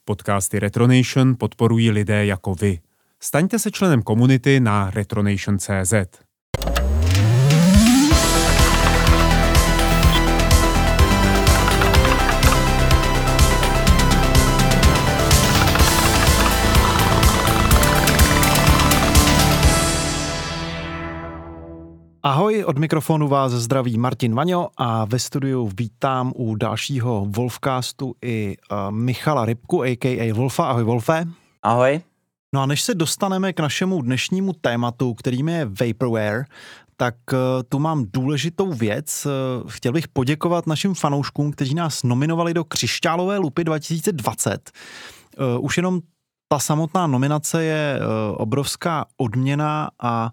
Podcasty Retronation podporují lidé jako vy. Staňte se členem komunity na retronation.cz. Ahoj, od mikrofonu vás zdraví Martin Vaňo a ve studiu vítám u dalšího Wolfcastu i Michala Rybku, a.k.a. Wolfa. Ahoj, Wolfe. Ahoj. No a než se dostaneme k našemu dnešnímu tématu, kterým je Vaporware, tak tu mám důležitou věc. Chtěl bych poděkovat našim fanouškům, kteří nás nominovali do Křišťálové lupy 2020. Už jenom ta samotná nominace je obrovská odměna a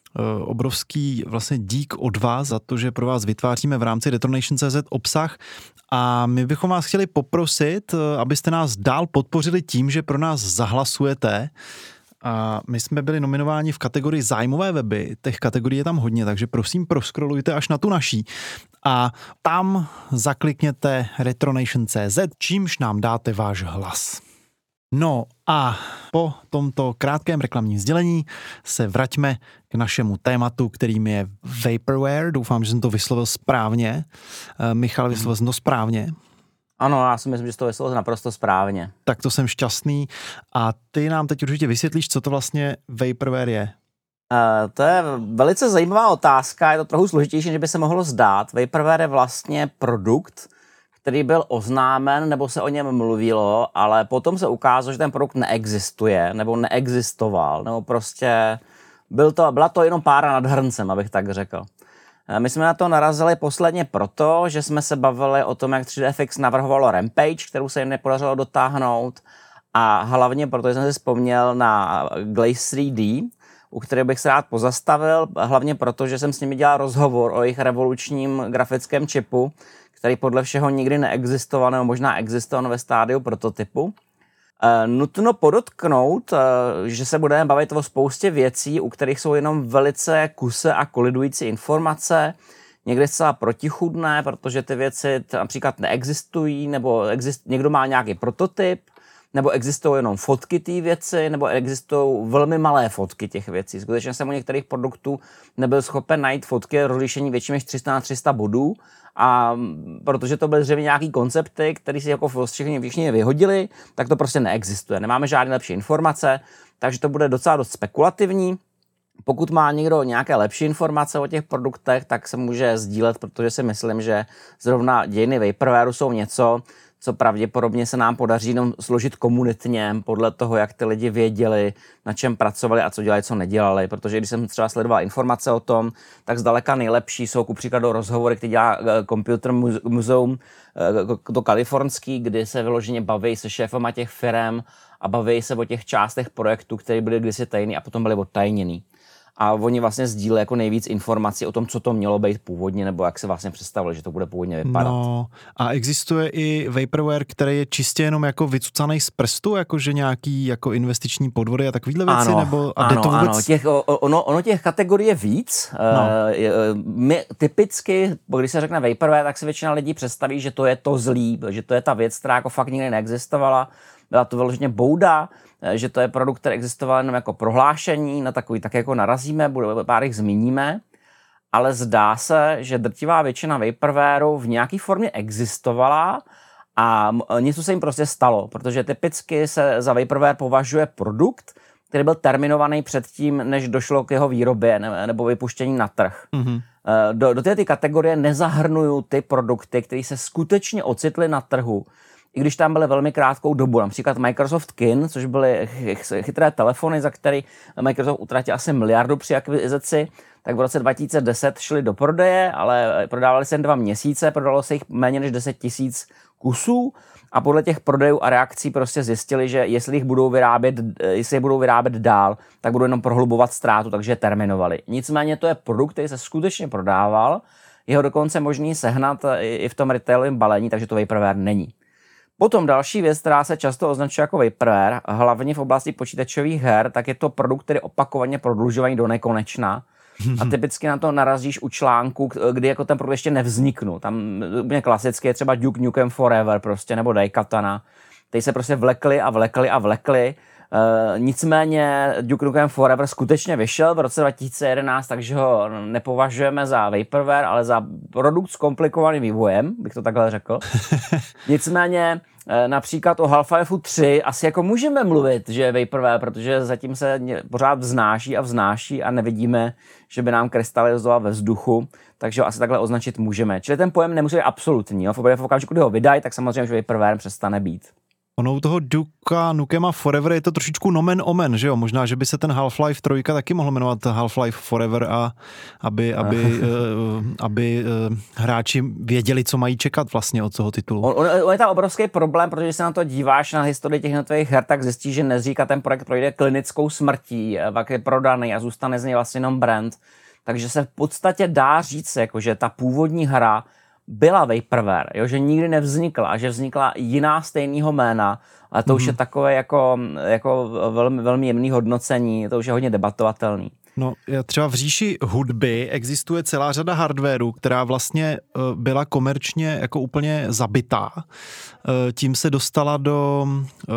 obrovský vlastně dík od vás za to, že pro vás vytváříme v rámci Retronation.cz obsah a my bychom vás chtěli poprosit, abyste nás dál podpořili tím, že pro nás zahlasujete. A my jsme byli nominováni v kategorii zájmové weby, těch kategorií je tam hodně, takže prosím proskrolujte až na tu naší a tam zaklikněte Retronation.cz, čímž nám dáte váš hlas. No a po tomto krátkém reklamním sdělení se vraťme k našemu tématu, kterým je Vaporware. Doufám, že jsem to vyslovil správně. Michal, vyslovil jsem to správně? Ano, já si myslím, že to vyslovil naprosto správně. Tak to jsem šťastný. A ty nám teď určitě vysvětlíš, co to vlastně Vaporware je. To je velice zajímavá otázka, je to trochu složitější, než by se mohlo zdát. Vaporware je vlastně produkt, který byl oznámen, nebo se o něm mluvilo, ale potom se ukázalo, že ten produkt neexistuje, nebo neexistoval, nebo prostě byla to jenom pára nad hrncem, abych tak řekl. My jsme na to narazili posledně proto, že jsme se bavili o tom, jak 3DFX navrhovalo Rampage, kterou se jim nepodařilo dotáhnout, a hlavně proto jsem si vzpomněl na Glaze 3D, u které bych se rád pozastavil, hlavně proto, že jsem s nimi dělal rozhovor o jejich revolučním grafickém čipu, který podle všeho nikdy neexistoval, nebo možná existoval ve stádiu prototypu. Nutno podotknout, že se budeme bavit o spoustě věcí, u kterých jsou jenom velice kuse a kolidující informace, někdy zcela protichůdné, protože ty věci například neexistují, nebo někdo má nějaký prototyp, nebo existují jenom fotky té věci, nebo existují velmi malé fotky těch věcí. Skutečně jsem u některých produktů nebyl schopen najít fotky rozlišení větší než 300 na 300 bodů, a protože to byly zřejmě nějaký koncepty, které si jako všichni vyhodili, tak to prostě neexistuje. Nemáme žádné lepší informace, takže to bude docela dost spekulativní. Pokud má někdo nějaké lepší informace o těch produktech, tak se může sdílet, protože si myslím, že zrovna dějiny Vaporwareu jsou něco, co pravděpodobně se nám podaří jenom složit komunitně podle toho, jak ty lidi věděli, na čem pracovali a co dělali, co nedělali. Protože když jsem třeba sledoval informace o tom, tak zdaleka nejlepší jsou ku příkladu rozhovory, které dělá Computer Museum, to kalifornský, kdy se vyloženě baví se šéfama těch firem a baví se o těch částech projektu, které byly kdysi tajný a potom byly odtajněný. A oni vlastně sdílejí jako nejvíc informací o tom, co to mělo být původně, nebo jak se vlastně představili, že to bude původně vypadat. No, a existuje i Vaporware, který je čistě jenom jako vycucaný z prstu, jakože nějaký jako investiční podvody a takovýhle věci, nebo a jde to vůbec? Ono těch kategorií je víc. No. My typicky, když se řekne Vaporware, tak si většina lidí představí, že to je to zlý, že to je ta věc, která jako fakt nikdy neexistovala. Byla to vyloženě bouda, že to je produkt, který existoval jenom jako prohlášení, na takový tak jako narazíme, pár jich zmíníme, ale zdá se, že drtivá většina Vaporwareu v nějaké formě existovala a něco se jim prostě stalo, protože typicky se za Vaporware považuje produkt, který byl terminovaný předtím, než došlo k jeho výrobě nebo vypuštění na trh. Mm-hmm. Do té kategorie nezahrnuju ty produkty, které se skutečně ocitly na trhu, i když tam byly velmi krátkou dobu, například Microsoft Kin, což byly chytré telefony, za který Microsoft utratil asi miliardu při akvizici, tak v roce 2010 šly do prodeje, ale prodávali se jen 2 měsíce, prodalo se jich méně než 10 000 kusů a podle těch prodejů a reakcí prostě zjistili, že jestli je budou vyrábět dál, tak budou jenom prohlubovat ztrátu, takže je terminovali. Nicméně to je produkt, který se skutečně prodával, jeho dokonce možný sehnat i v tom retailovém balení, takže to Vaporware není. Potom další věc, která se často označuje jako Vaporware, hlavně v oblasti počítačových her, tak je to produkt, který je opakovaně prodlužovaný do nekonečna. A typicky na to narazíš u článku, kdy jako ten produkt ještě nevzniknul. Tam úplně klasicky je třeba Duke Nukem Forever prostě, nebo Daikatana. Teď se prostě vlekli. Nicméně Duke Nukem Forever skutečně vyšel v roce 2011, takže ho nepovažujeme za vaporware, ale za produkt s komplikovaným vývojem, bych to takhle řekl. Nicméně například o Half-Life 3 asi jako můžeme mluvit, že je vaporware, protože zatím se pořád vznáší a nevidíme, že by nám krystalizoval ve vzduchu, takže ho asi takhle označit můžeme. Čili ten pojem nemusí být absolutní. Jo? V okamžiku, kdy ho vydají, tak samozřejmě, že vaporware přestane být. Ono u toho Duke Nukema Forever je to trošičku nomen omen, že jo? Možná, že by se ten Half-Life 3 taky mohl jmenovat Half-Life Forever a aby hráči věděli, co mají čekat vlastně od toho titulu. On je tam obrovský problém, protože se na to díváš na historii těch jednotlivých her, tak zjistíš, že neříká ten projekt projde klinickou smrtí, pak je prodaný a zůstane z něj vlastně jenom brand. Takže se v podstatě dá říct, jako, že ta původní hra byla vaporware, jo, že nikdy nevznikla a že vznikla jiná stejného jména, ale to už je takové jako velmi, velmi jemný hodnocení, to už je hodně debatovatelný. No, třeba v říši hudby existuje celá řada hardwareu, která vlastně byla komerčně jako úplně zabitá. Tím se dostala do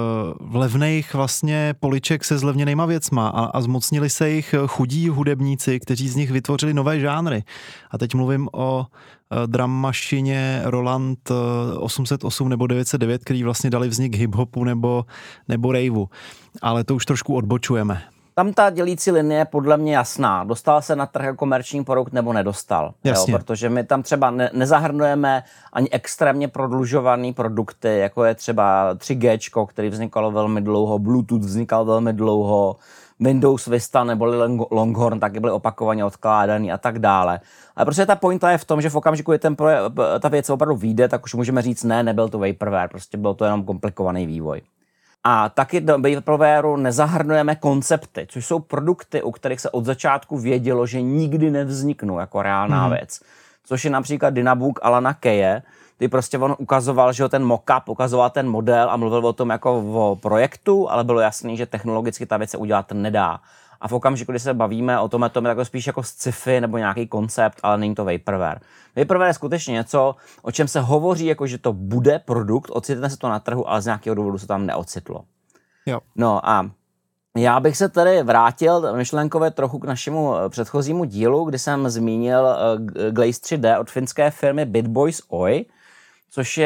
levných vlastně poliček se zlevněnejma věcma a zmocnili se jich chudí hudebníci, kteří z nich vytvořili nové žánry. A teď mluvím o drum mašině Roland 808 nebo 909, který vlastně dali vznik hip-hopu nebo raveu. Ale to už trošku odbočujeme. Tam ta dělící linie je podle mě jasná. Dostal se na trh jako komerční produkt nebo nedostal. Jo? Protože my tam třeba nezahrnujeme ani extrémně prodlužované produkty, jako je třeba 3G, který vznikalo velmi dlouho, Bluetooth vznikal velmi dlouho, Windows Vista nebo Longhorn taky byly opakovaně odkládaný a tak dále. Ale prostě ta pointa je v tom, že v okamžiku, kdy ta věc opravdu vyjde, tak už můžeme říct, nebyl to vaporware, prostě byl to jenom komplikovaný vývoj. A taky do vaporwareu nezahrnujeme koncepty, což jsou produkty, u kterých se od začátku vědělo, že nikdy nevzniknou jako reálná věc. Což je například Dynabook Alana Kaye, kdy prostě on ukazoval, že ten mock-up, ukazoval ten model a mluvil o tom jako o projektu, ale bylo jasný, že technologicky ta věc se udělat nedá. A v okamžiku, kdy se bavíme o tom, je to jako spíš jako sci-fi nebo nějaký koncept, ale není to vaporware. Vaporware je skutečně něco, o čem se hovoří, jako že to bude produkt, ocitne se to na trhu, ale z nějakého důvodu se tam neocitlo. Jo. No a já bych se tady vrátil myšlenkově trochu k našemu předchozímu dílu, kdy jsem zmínil Glaze 3D od finské firmy BitBoys Oy, což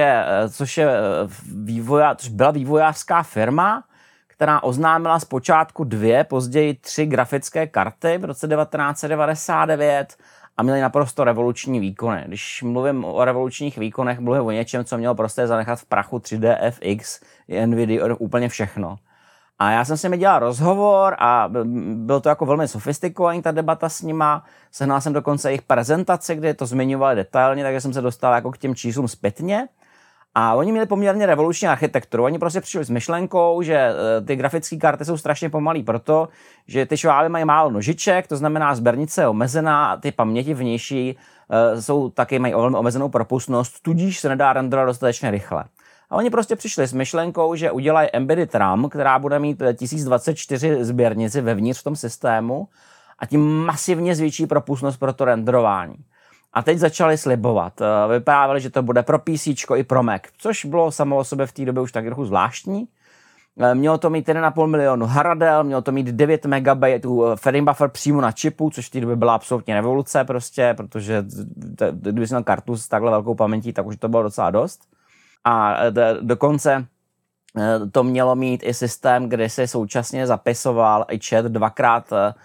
byla vývojářská firma, která oznámila zpočátku 2, později 3 grafické karty v roce 1999 a měly naprosto revoluční výkony. Když mluvím o revolučních výkonech, mluvím o něčem, co mělo prostě zanechat v prachu 3D FX, NVIDIA, úplně všechno. A já jsem s nimi dělal rozhovor a byl to jako velmi sofistikovaný ta debata s nima. Sehnal jsem dokonce jejich prezentaci, kde to zmiňovali detailně, takže jsem se dostal jako k těm číslům zpětně. A oni měli poměrně revoluční architekturu. Oni prostě přišli s myšlenkou, že ty grafické karty jsou strašně pomalý proto, že ty šváby mají málo nožiček, to znamená sběrnice je omezená a ty paměti vnější mají velmi omezenou propustnost, tudíž se nedá renderovat dostatečně rychle. A oni prostě přišli s myšlenkou, že udělají embedded RAM, která bude mít 1024 sběrnici vevnitř v tom systému a tím masivně zvýší propustnost pro to renderování. A teď začali slibovat. Vyprávěli, že to bude pro PC i pro Mac, což bylo samo o sobě v té době už tak trochu zvláštní. Mělo to mít 1,5 milionu haradel, mělo to mít 9 MB fading buffer přímo na čipu, což v té době byla absolutně revoluce prostě, protože kdyby jsi měl kartu s takhle velkou pamětí, tak už to bylo docela dost. A dokonce to mělo mít i systém, kde se současně zapisoval i chat 2x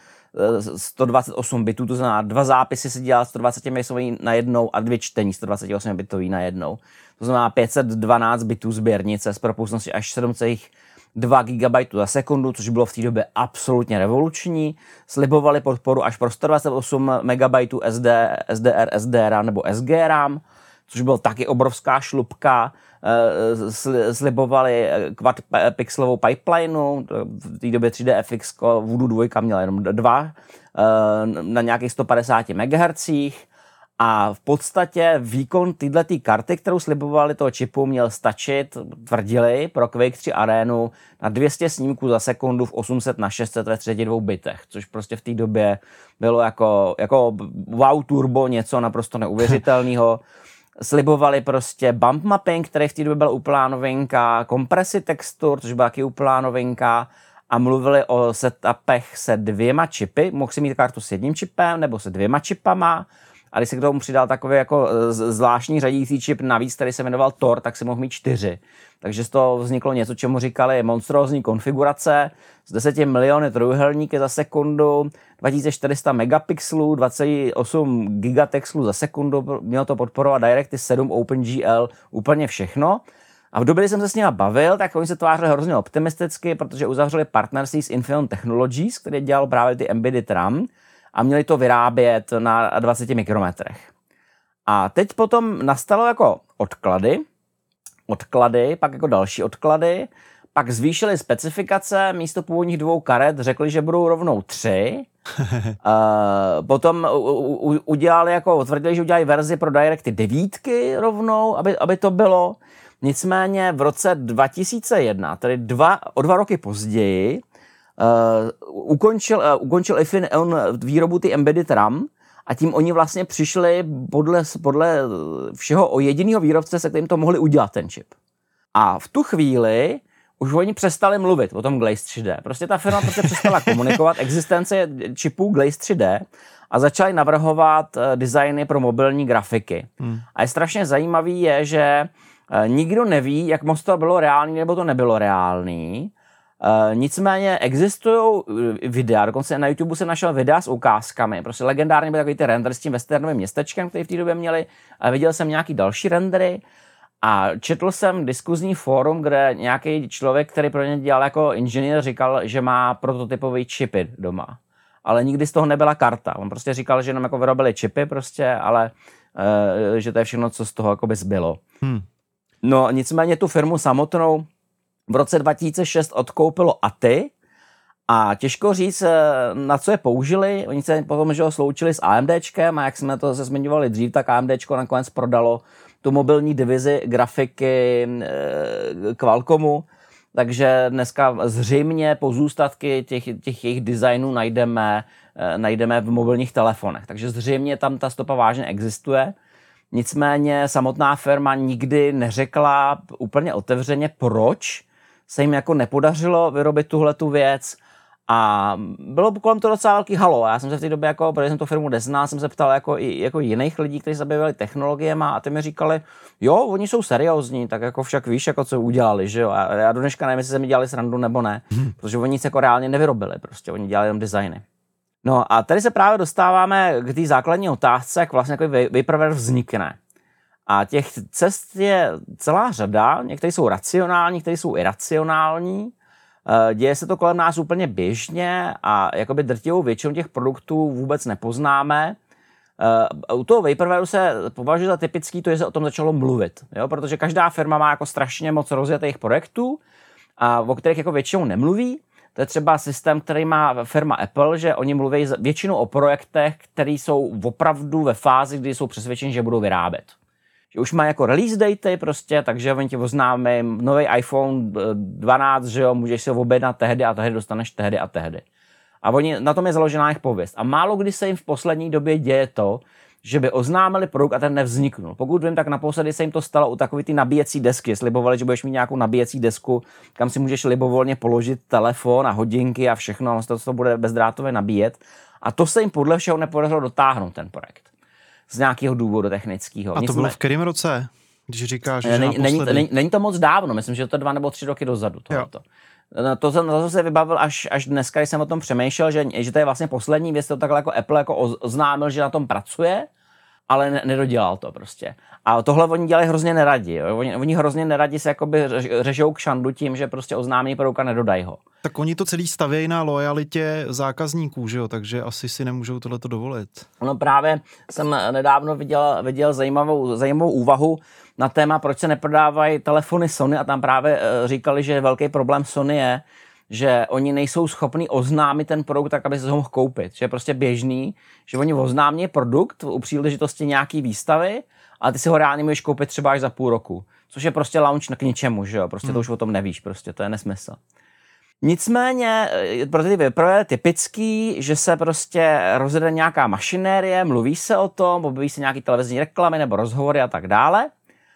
128 bitů, to znamená 2 zápisy si dělal 120 bitový na jednou a 2 čtení 128 bitový na jednou. To znamená 512 bitů sběrnice s propustností až 7,2 GB za sekundu, což bylo v té době absolutně revoluční. Slibovali podporu až pro 128 MB SDR, SDRAM nebo SGRAM, což byl taky obrovská šlupka. Slibovali quad-pixelovou pipelineu, v té době 3D-FX Voodoo 2 měla jenom 2 na nějakých 150 MHz a v podstatě výkon této karty, kterou slibovali toho čipu, měl stačit, tvrdili, pro Quake 3 arénu na 200 snímků za sekundu v 800x600 ve 32 bitech, což prostě v té době bylo jako wow turbo, něco naprosto neuvěřitelného. slibovali prostě bump mapping, který v té době byl úplná novinka, kompresi textur, což byla taky úplná novinka, a mluvili o setupech se 2 čipy. Mohl si mít kartu s 1 čipem nebo se 2 čipama. A když se k tomu přidal takový jako zvláštní řadící čip navíc, který se jmenoval Tor, tak si mohl mít 4. Takže z toho vzniklo něco, čemu říkali monstrózní konfigurace s 10 miliony trojúhelníky za sekundu, 2400 megapixelů, 28 gigatexelů za sekundu, mělo to podporovat DirectX 7, OpenGL, úplně všechno. A v době, kdy jsem se s nimi bavil, tak oni se tvářili hrozně optimisticky, protože uzavřeli partnerství s Infineon Technologies, který dělal právě ty embedded RAM, a měli to vyrábět na 20 mikrometrech. A teď potom nastalo jako odklady, pak jako další odklady, pak zvýšili specifikace, místo původních 2 karet řekli, že budou rovnou 3. Potom tvrdili, že udělají verzi pro DirectX 9 rovnou, aby to bylo. Nicméně v roce 2001, tedy o 2 roky později, ukončil Infineon výrobu ty embedded RAM a tím oni vlastně přišli podle všeho o jedinýho výrobce, se kterým to mohli udělat ten čip. A v tu chvíli už oni přestali mluvit o tom Glaze 3D. Prostě ta firma přestala komunikovat existence čipů Glaze 3D a začali navrhovat designy pro mobilní grafiky. A je strašně zajímavý že nikdo neví, jak moc to bylo reálný nebo to nebylo reálný. Nicméně existují videa, dokonce na YouTube jsem našel videa s ukázkami, prostě legendárně byly takový ty rendery s tím westernovým městečkem, který v té době měli, a viděl jsem nějaký další rendery a četl jsem diskuzní fórum, kde nějaký člověk, který pro ně dělal jako inženýr, říkal, že má prototypový čipy doma, ale nikdy z toho nebyla karta. On prostě říkal, že jenom jako vyrobili čipy prostě, ale že to je všechno, co z toho jakoby zbylo. No nicméně tu firmu samotnou v roce 2006 odkoupilo ATI a těžko říct, na co je použili. Oni se potom sloučili s AMDčkem a jak jsme to se zmiňovali dřív, tak AMDčko nakonec prodalo tu mobilní divizi grafiky Qualcommu, takže dneska zřejmě pozůstatky těch jejich designů najdeme v mobilních telefonech. Takže zřejmě tam ta stopa vážně existuje. Nicméně samotná firma nikdy neřekla úplně otevřeně, proč se jim jako nepodařilo vyrobit tuhletu věc, a bylo kolem toho docela velký halo. Já jsem se v té době, protože jsem tu firmu neznal, jsem se ptal jako jiných lidí, kteří se zabývali technologiemi, a ty mi říkali, jo, oni jsou seriózní, tak jako však víš, jako co udělali, že jo. A já do dneška nevím, jestli se mi dělali srandu nebo ne, protože oni nic jako reálně nevyrobili, prostě oni dělali jenom designy. No a tady se právě dostáváme k té základní otázce, jak vlastně jako vaporware vznikne. A těch cest je celá řada, některé jsou racionální, některé jsou iracionální. Děje se to kolem nás úplně běžně a jakoby drtivou většinu těch produktů vůbec nepoznáme. U toho vaporwareu se považuje za typický to, že se o tom začalo mluvit, jo? Protože každá firma má jako strašně moc rozjetých projektů, o kterých jako většinou nemluví. To je třeba systém, který má firma Apple, že oni mluví většinou o projektech, které jsou opravdu ve fázi, kdy jsou přesvědčeni, že budou vyrábět. Že už má jako release daty prostě, takže oni ti oznámí nový iPhone 12, že jo, můžeš si ho objednat tehdy a tehdy dostaneš tehdy a tehdy. A oni, na tom je založená jejich pověst. A málo kdy se jim v poslední době děje to, že by oznámili produkt a ten nevzniknul. Pokud vím, tak naposledy se jim to stalo u takové ty nabíjecí desky. Slibovali, že budeš mít nějakou nabíjecí desku, kam si můžeš libovolně položit telefon a hodinky a všechno, a to bude bezdrátově nabíjet. A to se jim podle všeho nepodařilo dotáhnout, ten projekt. Z nějakého důvodu technického. A to bylo v kterém roce? Když říkáš, že není to moc dávno, myslím, že to je 2 nebo 3 roky dozadu. To jsem se vybavil až dneska, když jsem o tom přemýšlel, že to je vlastně poslední věc, to takhle jako Apple jako oznámil, že na tom pracuje, ale nedodělal to prostě. A tohle oni dělají hrozně neradi. Jo? Oni hrozně neradi se jakoby řežou k šandu tím, že prostě oznámí produkt a nedodají ho. Tak oni to celý stavějí na lojalitě zákazníků, že jo? Takže asi si nemůžou tohleto dovolit. No právě jsem nedávno viděl zajímavou úvahu na téma, proč se neprodávají telefony Sony, a tam právě říkali, že velký problém Sony je, že oni nejsou schopni oznámit ten produkt tak, aby se ho mohl koupit. Že je prostě běžný, že oni oznámí produkt u příležitosti nějaký výstavy, ale ty si ho reálně můžeš koupit třeba až za půl roku. Což je prostě launch k ničemu, že jo? Prostě to už o tom nevíš, prostě to je nesmysl. Nicméně pro ty Vaporware je typický, že se prostě rozjede nějaká mašinérie, mluví se o tom, objeví se nějaký televizní reklamy nebo rozhovory a tak dále.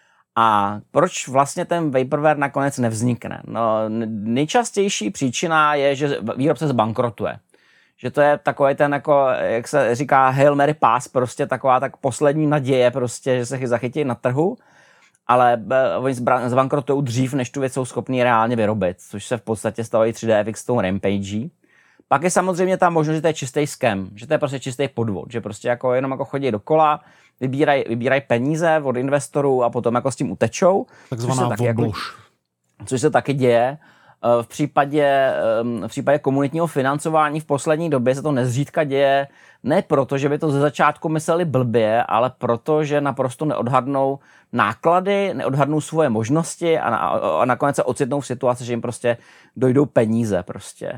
A proč vlastně ten Vaporware nakonec nevznikne? No, nejčastější příčina je, že výrobce zbankrotuje. Že to je takový ten, jako, jak se říká, Hail Mary pass, prostě taková tak poslední naděje, prostě, že se zachytí na trhu, ale oni zbankrotují dřív, než tu věc jsou schopní reálně vyrobit, což se v podstatě stalo i 3DFX s tou Rampage. Pak je samozřejmě ta možnost, že to je čistý scam, že to je prostě čistý podvod, že prostě jako jenom jako chodí dokola, vybírají peníze od investorů a potom jako s tím utečou. Takzvaná obluž. Což se taky děje. V případě komunitního financování v poslední době se to nezřídka děje ne proto, že by to ze začátku mysleli blbě, ale proto, že naprosto neodhadnou náklady, neodhadnou svoje možnosti a nakonec se ocitnou v situaci, že jim prostě dojdou peníze prostě.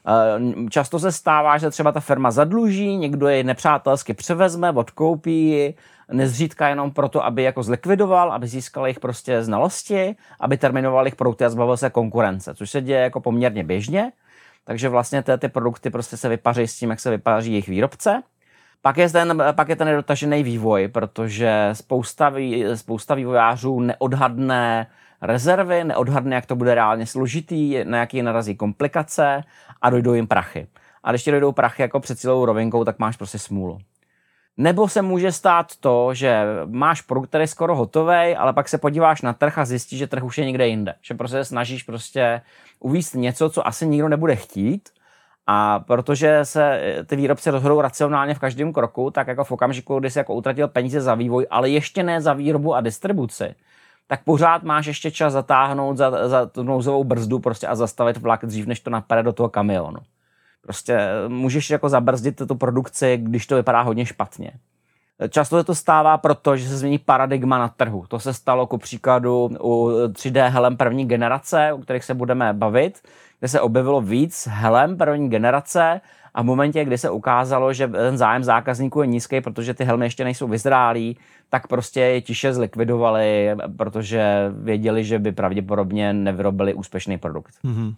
Často se stává, že třeba ta firma zadluží, někdo je nepřátelsky převezme, odkoupí ji, nezřídka jenom proto, aby jako zlikvidoval, aby získal jejich prostě znalosti, aby terminoval jejich produkty a zbavil se konkurence, což se děje jako poměrně běžně. Takže vlastně ty produkty prostě se vypaří s tím, jak se vypaří jejich výrobce. Pak je ten nedotažený vývoj, protože spousta vývojářů neodhadne rezervy, neodhadne, jak to bude reálně složitý, na jaký narazí komplikace a dojdou jim prachy. A když ti dojdou prachy jako před cílovou rovinkou, tak máš prostě smůlu. Nebo se může stát to, že máš produkt, který je skoro hotovej, ale pak se podíváš na trh a zjistíš, že trh už je někde jinde. Že prostě snažíš prostě uvést něco, co asi nikdo nebude chtít. A protože se ty výrobci rozhodou racionálně v každém kroku, tak jako v okamžiku, kdy jsi jako utratil peníze za vývoj, ale ještě ne za výrobu a distribuci, tak pořád máš ještě čas zatáhnout za tu nouzovou brzdu prostě a zastavit vlak dřív, než to napade do toho kamionu. Prostě můžeš jako zabrzdit tu produkci, když to vypadá hodně špatně. Často se to stává proto, že se změní paradigma na trhu. To se stalo ku příkladu u 3D helem první generace, u kterých se budeme bavit, kde se objevilo víc helem první generace a v momentě, kdy se ukázalo, že ten zájem zákazníků je nízký, protože ty helmy ještě nejsou vyzrálí, tak prostě je tiše zlikvidovali, protože věděli, že by pravděpodobně nevyrobili úspěšný produkt. Mm-hmm.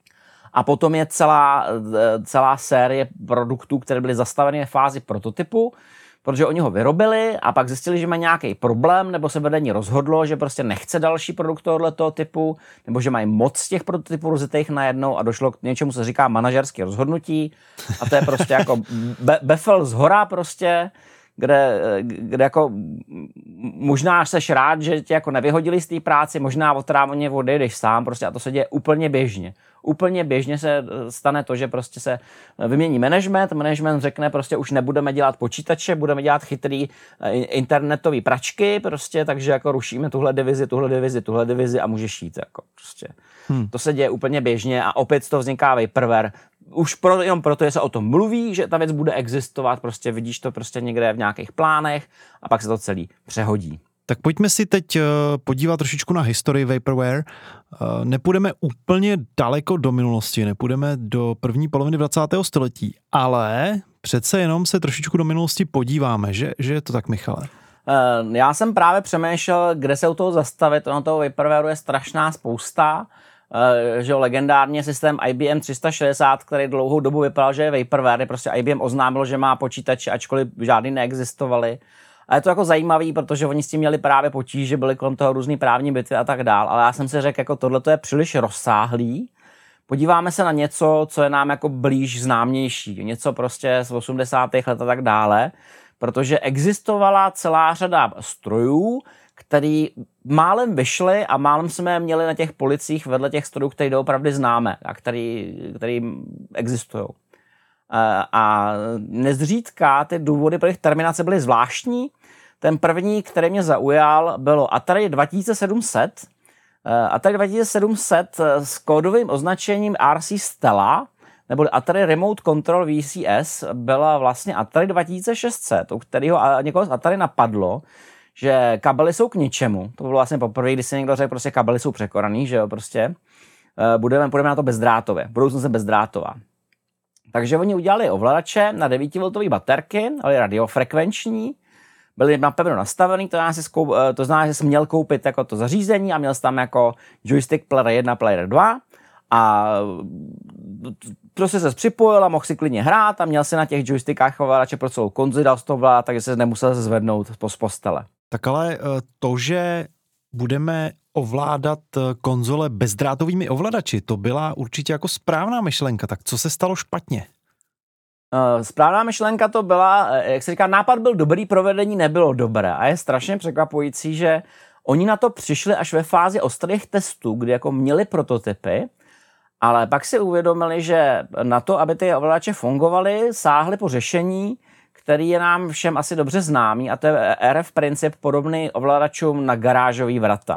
A potom je celá série produktů, které byly zastaveny ve fázi prototypu, protože oni ho vyrobili a pak zjistili, že má nějaký problém, nebo se vedení rozhodlo, že prostě nechce další produkt tohoto typu, nebo že mají moc těch prototypů rozjetých najednou a došlo k něčemu, co se říká manažerské rozhodnutí. A to je prostě jako befel zhora prostě, kde jako možná seš rád, že tě jako nevyhodili z té práci, možná odtrávně odejdeš sám prostě a to se děje úplně běžně. Úplně běžně se stane to, že prostě se vymění management řekne prostě už nebudeme dělat počítače, budeme dělat chytrý internetové pračky prostě, takže jako rušíme tuhle divizi a můžeš jít jako prostě. To se děje úplně běžně a opět to vzniká Vaporware. Už jenom proto, že se o tom mluví, že ta věc bude existovat, prostě vidíš to prostě někde v nějakých plánech a pak se to celý přehodí. Tak pojďme si teď podívat trošičku na historii Vaporware. Nepůjdeme úplně daleko do minulosti, nepůjdeme do první poloviny 20. století, ale přece jenom se trošičku do minulosti podíváme, že je to tak, Michale? Já jsem právě přemýšlel, kde se u toho zastavit, ono toho Vaporwareu je strašná spousta, že legendárně systém IBM 360, který dlouhou dobu vypadal, že je Vaporware, prostě IBM oznámil, že má počítače, ačkoliv žádný neexistovaly. A je to jako zajímavý, protože oni s tím měli právě potíže, byly kolem toho různý právní bitvy a tak dál, ale já jsem si řekl, jako tohle je příliš rozsáhlý. Podíváme se na něco, co je nám jako blíž známější, něco prostě z 80. let a tak dále, protože existovala celá řada strojů, který málem vyšly a málem jsme je měli na těch policích vedle těch strojů, které doopravdy známe a který existují. A nezřídka ty důvody pro jejich terminace byly zvláštní. Ten první, který mě zaujal, bylo Atari 2700. Atari 2700 s kódovým označením RC Stella, nebo Atari Remote Control VCS, byla vlastně Atari 2600, u kterého někoho z Atari napadlo, že kabely jsou k ničemu. To bylo vlastně poprvé, kdy si někdo řekl, prostě kabely jsou překonaný, že jo, prostě. Půjdeme na to bezdrátově. Budoucnost je bezdrátová. Takže oni udělali ovladače na 9V baterky, ale radiofrekvenční, byly napevno nastavený, to znamená, že jsi měl koupit jako to zařízení a měl jsi tam jako joystick player 1, player 2 A prostě se připojil a mohl si klidně hrát a měl si na těch joystickách ovladače pro celou konzoli, dal z toho ovládat, takže se nemusel zvednout z postele. Tak ale to, že budeme ovládat konzole bezdrátovými ovladači, to byla určitě jako správná myšlenka. Tak co se stalo špatně? Správná myšlenka to byla, jak se říká, nápad byl dobrý, provedení nebylo dobré. A je strašně překvapující, že oni na to přišli až ve fázi ostrých testů, kdy jako měli prototypy, ale pak si uvědomili, že na to, aby ty ovladače fungovaly, sáhli po řešení, který je nám všem asi dobře známý, a to je RF princip podobný ovladačům na garážový vrata.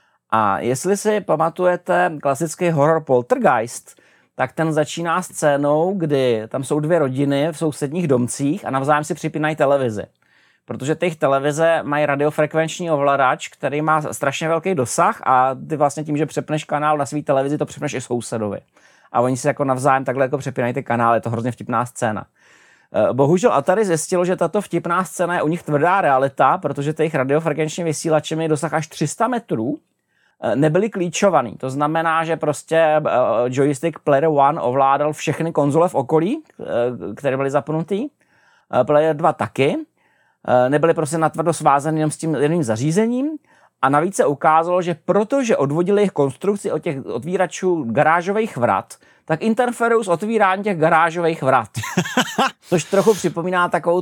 A jestli si pamatujete klasický horor Poltergeist, tak ten začíná scénou, kdy tam jsou dvě rodiny v sousedních domcích a navzájem si připínají televizi. Protože těch televize mají radiofrekvenční ovladač, který má strašně velký dosah a ty vlastně tím, že přepneš kanál na svý televizi, to přepneš i sousedovi. A oni si jako navzájem takhle jako přepínají ty kanály, je to hrozně vtipná scéna. Bohužel Atari zjistilo, že tato vtipná scéna je u nich tvrdá realita, protože těch radiofrekvenční vysílače mají dosah až 300 metrů, nebyly klíčovaný. To znamená, že prostě joystick Player One ovládal všechny konzole v okolí, které byly zapnutý. Player 2 taky. Nebyly prostě natvrdo svázaný jenom s tím jedným zařízením. A navíc se ukázalo, že protože odvodili jejich konstrukci od těch otvíračů garážových vrat, tak interferují s otvírání těch garážových vrat. Což trochu připomíná takovou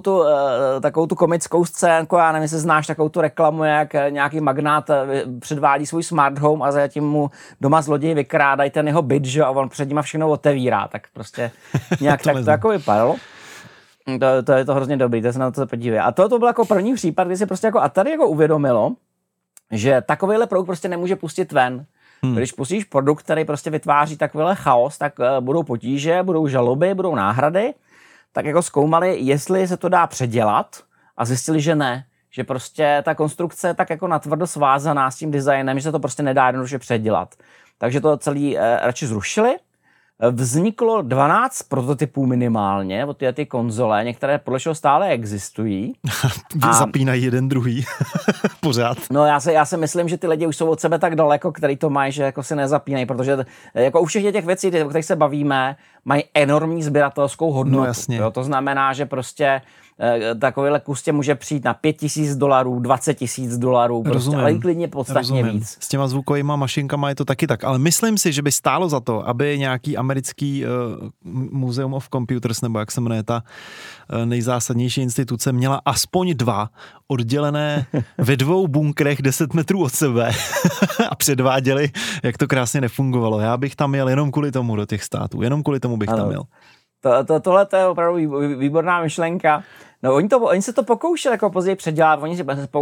tu komickou scénku, já nevím, jestli znáš takovou tu reklamu, jak nějaký magnát předvádí svůj smart home a zatím mu doma zloději vykrádají ten jeho byt, že, a on před nima všechno otevírá, tak prostě nějak tak to jako vypadalo. To je to hrozně dobrý, to se na to podívej. A to byl jako první případ, kdy si prostě jako Atari jako uvědomilo, že takovýhle produkt prostě nemůže pustit ven. Když pustíš produkt, který prostě vytváří takovýhle chaos, tak budou potíže, budou žaloby, budou náhrady. Tak jako zkoumali, jestli se to dá předělat a zjistili, že ne. Že prostě ta konstrukce je tak jako natvrdo svázaná s tím designem, že se to prostě nedá jednoduše předělat. Takže to celý radši zrušili. Vzniklo 12 prototypů minimálně od ty konzole, některé podle čeho stále existují. Zapínají jeden druhý pořád. No já si myslím, že ty lidi už jsou od sebe tak daleko, který to mají, že jako si nezapínají, protože jako u všech těch věcí, o kterých se bavíme, mají enormní sběratelskou hodnotu. No jasně. Jo, to znamená, že prostě takovýhle kus tě může přijít na $5,000, $20,000, prostě, ale i klidně podstatně víc. S těma zvukovýma mašinkama je to taky tak, ale myslím si, že by stálo za to, aby nějaký americký Museum of Computers, nebo jak se jmenuje ta nejzásadnější instituce, měla aspoň 2 oddělené ve 2 bunkrech 10 metrů od sebe a předváděli, jak to krásně nefungovalo. Já bych tam jel jenom kvůli tomu do těch států, jenom kvůli tomu bych tam jel. Tohle je opravdu výborná myšlenka. No, oni se to pokoušeli jako později předělat, oni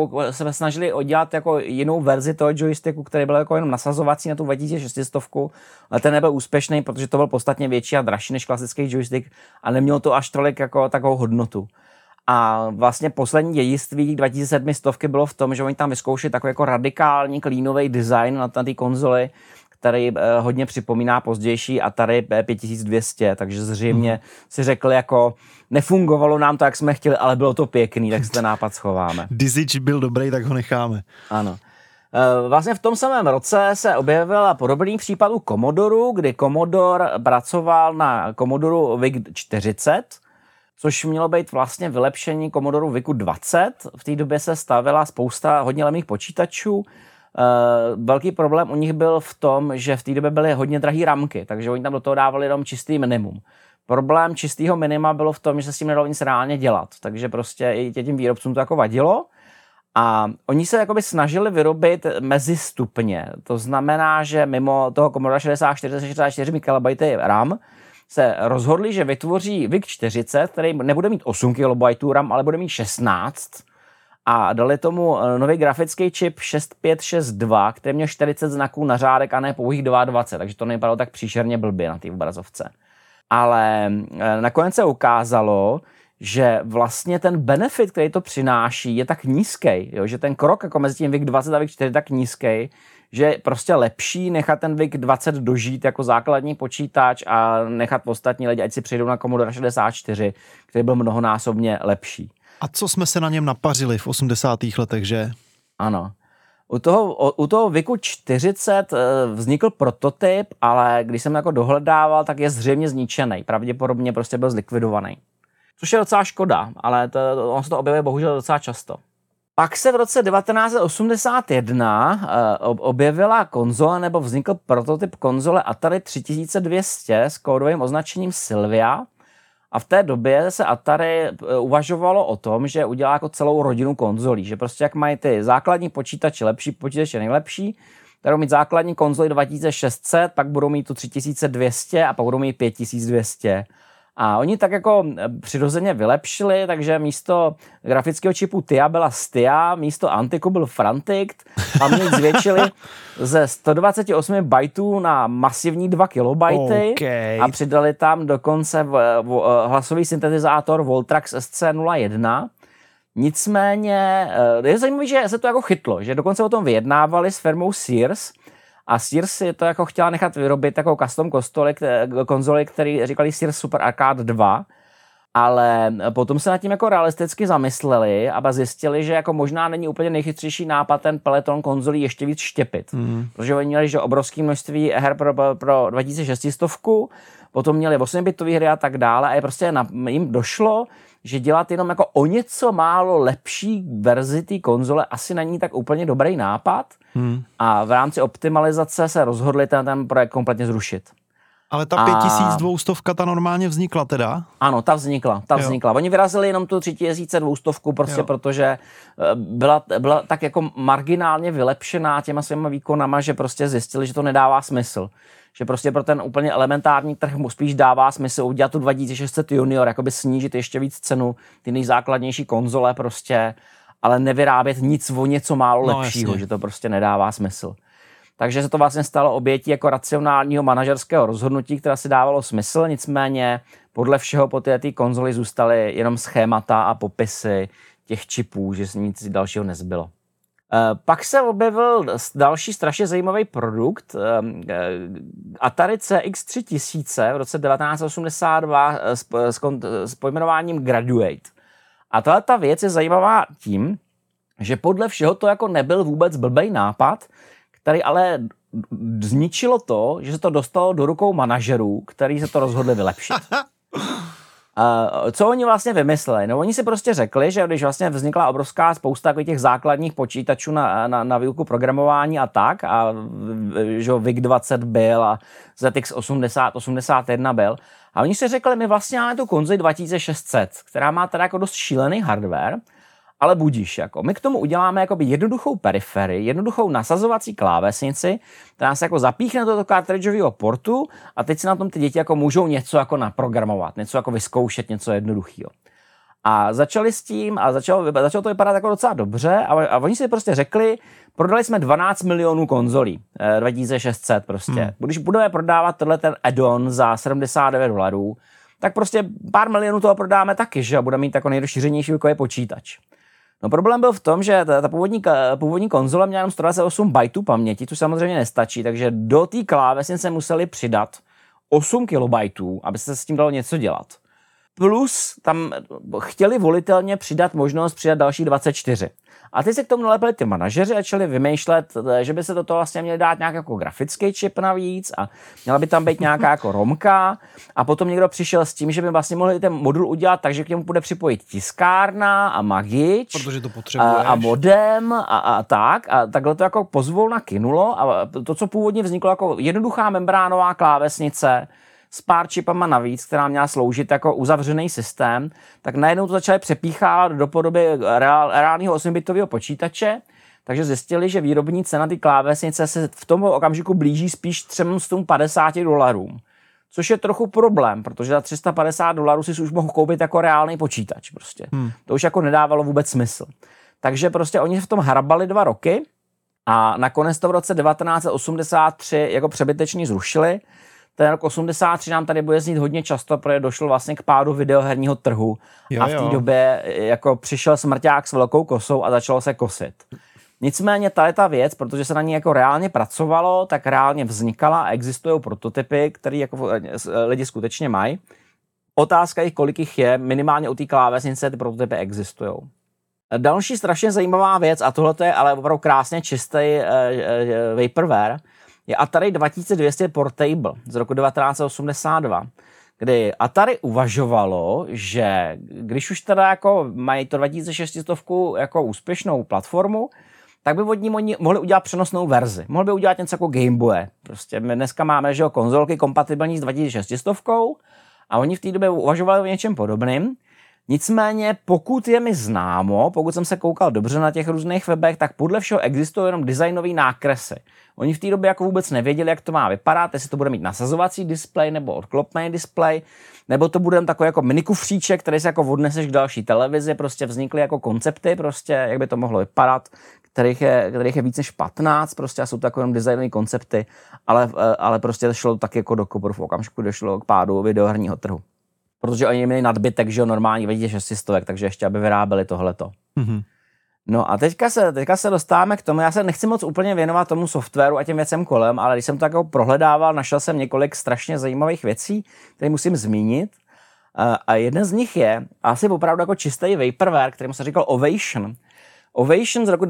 se snažili udělat jako jinou verzi toho joysticku, který byl jako jenom nasazovací na tu 2600, ale ten nebyl úspěšný, protože to byl podstatně větší a dražší než klasický joystick a nemělo to až tolik jako takovou hodnotu. A vlastně poslední dějství 2700 bylo v tom, že oni tam vyzkoušeli takový jako radikální klínový design na té konzoli, který hodně připomíná pozdější Atari 5200, takže zřejmě si řekli jako nefungovalo nám to, jak jsme chtěli, ale bylo to pěkný, tak si ten nápad schováme. Dizič byl dobrý, tak ho necháme. Ano. Vlastně v tom samém roce se objevila podobný případ u Commodoru, kdy Commodore pracoval na Commodoru VIC 40, což mělo být vlastně vylepšení Commodoru VICu 20. V té době se stavila spousta hodně levných počítačů. Velký problém u nich byl v tom, že v té době byly hodně drahé ramky, takže oni tam do toho dávali jenom čistý minimum. Problém čistého minima bylo v tom, že se s tím nedalo nic reálně dělat, takže prostě i těm výrobcům to jako vadilo. A oni se jakoby snažili vyrobit mezistupně. To znamená, že mimo toho Commodore 64 MB RAM se rozhodli, že vytvoří VIC 40, který nebude mít 8 KB RAM, ale bude mít 16. A dali tomu nový grafický čip 6562, který měl 40 znaků na řádek a ne pouhých 22, takže to nevypadalo tak příšerně blbě na té obrazovce. Ale nakonec se ukázalo, že vlastně ten benefit, který to přináší, je tak nízký, že ten krok jako mezi tím VIC 20 a VIC 4 je tak nízký, že je prostě lepší nechat ten VIC 20 dožít jako základní počítač a nechat ostatní lidi, ať si přijdou na Commodore 64, který byl mnohonásobně lepší. A co jsme se na něm napařili v 80. letech, že? Ano. U toho VICu 40 vznikl prototyp, ale když jsem jako dohledával, tak je zřejmě zničený. Pravděpodobně prostě byl zlikvidovaný. Což je docela škoda, ale on se to objevuje bohužel docela často. Pak se v roce 1981 objevila konzole, nebo vznikl prototyp konzole Atari 3200 s kódovým označením Sylvia. A v té době se Atari uvažovalo o tom, že udělá jako celou rodinu konzolí, že prostě jak mají ty základní počítače lepší, počítače nejlepší, tak budou mít základní konzoli 2600, pak budou mít tu 3200 a pak budou mít 5200. A oni tak jako přirozeně vylepšili, takže místo grafického čipu TIA byla STIA, místo Antiku byl Frantic, a mě zvětšili ze 128 bajtů na masivní 2 kilobajty a přidali tam dokonce hlasový syntetizátor Voltrax SC01. Nicméně je zajímavé, že se to jako chytlo, že dokonce o tom vyjednávali s firmou Sears, a Sears si to jako chtěla nechat vyrobit jako custom konzoli, který říkali Sears Super Arcade 2, ale potom se nad tím jako realisticky zamysleli a zjistili, že jako možná není úplně nejchytřejší nápad ten peleton konzolí ještě víc štěpit. Protože oni měli že obrovské množství her pro 2600, potom měli 8-bitové hry a tak dále a prostě jim došlo, že dělat jenom jako o něco málo lepší verzi té konzole asi není tak úplně dobrý nápad a v rámci optimalizace se rozhodli ten projekt kompletně zrušit. Ale ta 5200 ta normálně vznikla teda? Ano, ta vznikla. Oni vyrazili jenom tu 3200 prostě protože byla tak jako marginálně vylepšená těma svýma výkonama, že prostě zjistili, že to nedává smysl. Že prostě pro ten úplně elementární trh mu spíš dává smysl udělat tu 2600 Junior, jakoby snížit ještě víc cenu ty nejzákladnější konzole prostě, ale nevyrábět nic o něco málo lepšího, že to prostě nedává smysl. Takže se to vlastně stalo obětí jako racionálního manažerského rozhodnutí, které si dávalo smysl, nicméně podle všeho po té konzoli zůstaly jenom schémata a popisy těch čipů, že nic dalšího nezbylo. Pak se objevil další strašně zajímavý produkt, Atari CX3000 v roce 1982 s pojmenováním Graduate. A tato věc je zajímavá tím, že podle všeho to jako nebyl vůbec blbej nápad, který ale zničilo to, že se to dostalo do rukou manažerů, kteří se to rozhodli vylepšit. Co oni vlastně vymysleli? No oni si prostě řekli, že když vlastně vznikla obrovská spousta těch základních počítačů na výuku programování a tak, a že VIC 20 byl a ZX 80, 81 byl, a oni si řekli, my vlastně máme tu konzoli 2600, která má teda jako dost šílený hardware, ale budíš, jako. My k tomu uděláme jakoby jednoduchou periferii, jednoduchou nasazovací klávesnici, která se jako zapíchne do toho cartridgeového portu a teď si na tom ty děti jako můžou něco jako naprogramovat, něco jako vyzkoušet, něco jednoduchého. A začali s tím a začalo to vypadat jako docela dobře a oni si prostě řekli, prodali jsme 12 milionů konzolí, 2600 prostě. Když budeme prodávat tenhle ten add-on za $79, tak prostě pár milionů toho prodáme taky, že bude mít jako nejrozšířenější výkový počítač. No problém byl v tom, že ta původní konzole měla jenom 128 bajtů paměti, což samozřejmě nestačí, takže do té klávesnice museli přidat 8 kilobajtů, aby se s tím dalo něco dělat. Plus tam chtěli volitelně přidat možnost přidat další 24. A teď se k tomu nalepili ty manažeři a začali vymýšlet, že by se do toho vlastně měli dát nějaký jako grafický čip navíc a měla by tam být nějaká jako romka a potom někdo přišel s tím, že by vlastně mohli ten modul udělat tak, že k němu bude připojit tiskárna a magič, protože to potřebuješ, a modem a takhle to jako pozvolna kynulo a to, co původně vzniklo jako jednoduchá membránová klávesnice s pár čipama navíc, která měla sloužit jako uzavřený systém, tak najednou to začali přepíchávat do podoby reálného 8-bitového počítače, takže zjistili, že výrobní cena ty klávesnice se v tom okamžiku blíží spíš $350, což je trochu problém, protože za $350 si už mohl koupit jako reálný počítač prostě. To už jako nedávalo vůbec smysl. Takže prostě oni v tom hrabali 2 roky a nakonec to v roce 1983 jako přebytečně zrušili. Ten rok 83 nám tady bude znít hodně často, protože došlo vlastně k pádu videoherního trhu a v té době jako přišel smrťák s velkou kosou a začalo se kosit. Nicméně ta věc, protože se na ní jako reálně pracovalo, tak reálně vznikala a existují prototypy, které jako lidi skutečně mají. Otázka je, kolik jich je, minimálně u té klávesnice ty prototypy existují. Další strašně zajímavá věc, a tohle je ale opravdu krásně čistý vaporware, je Atari 2200 Portable z roku 1982, kdy Atari uvažovalo, že když už teda jako mají to 2600 jako úspěšnou platformu, tak by od ní mohli udělat přenosnou verzi. Mohli by udělat něco jako Game Boy. Prostě my dneska máme, že konzolky kompatibilní s 2600 a oni v té době uvažovali o něčem podobným. Nicméně, pokud je mi známo, pokud jsem se koukal dobře na těch různých webech, tak podle všeho existují jenom designové nákresy. Oni v té době jako vůbec nevěděli, jak to má vypadat, jestli to bude mít nasazovací displej nebo odklopný displej, nebo to bude takový jako minikufříček, který se jako odneseš k další televizi, prostě vznikly jako koncepty, prostě jak by to mohlo vypadat, kterých je víc než 15, prostě a jsou to jako jenom designové koncepty, ale prostě šlo taky jako do koboru v okamžiku, došlo k pádu videoherního trhu. Protože oni měli nadbytek, že jo, normální 2600, takže ještě aby vyráběli tohleto. Mm-hmm. No a teďka se dostáváme k tomu, já se nechci moc úplně věnovat tomu softwaru a těm věcem kolem, ale když jsem to jako prohledával, našel jsem několik strašně zajímavých věcí, které musím zmínit. A jeden z nich je asi opravdu jako čistý vaporware, kterému se říkal Ovation. Ovation z roku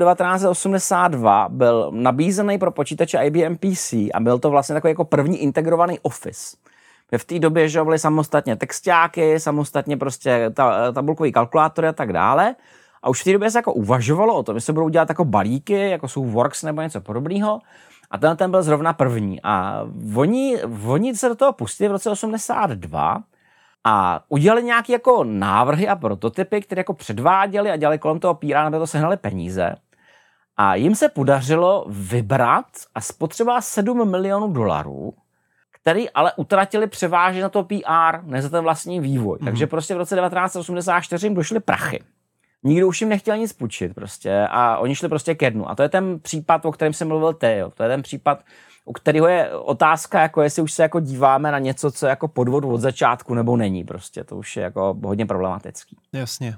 1982 byl nabízený pro počítače IBM PC a byl to vlastně takový jako první integrovaný Office. V té době, že byly samostatně textáky, samostatně prostě tabulkový kalkulátory a tak dále. A už v té době se jako uvažovalo o tom, že se budou dělat jako balíky, jako jsou Works nebo něco podobného. A ten byl zrovna první. A oni se do toho pustili v roce 82 a udělali nějaké jako návrhy a prototypy, které jako předváděli a dělali kolem toho PR, aby to sehnali peníze. A jim se podařilo vybrat a spotřebovat $7 milionů, který ale utratili převážně na to PR, ne za ten vlastní vývoj. Mm-hmm. Takže prostě v roce 1984 jim došly prachy. Nikdo už jim nechtěl nic půjčit prostě a oni šli prostě ke dnu. A to je ten případ, o kterém jsem mluvil ty, jo. To je ten případ, u kterého je otázka, jako jestli už se jako díváme na něco, co je jako podvod od začátku nebo není prostě. To už je jako hodně problematický. Jasně.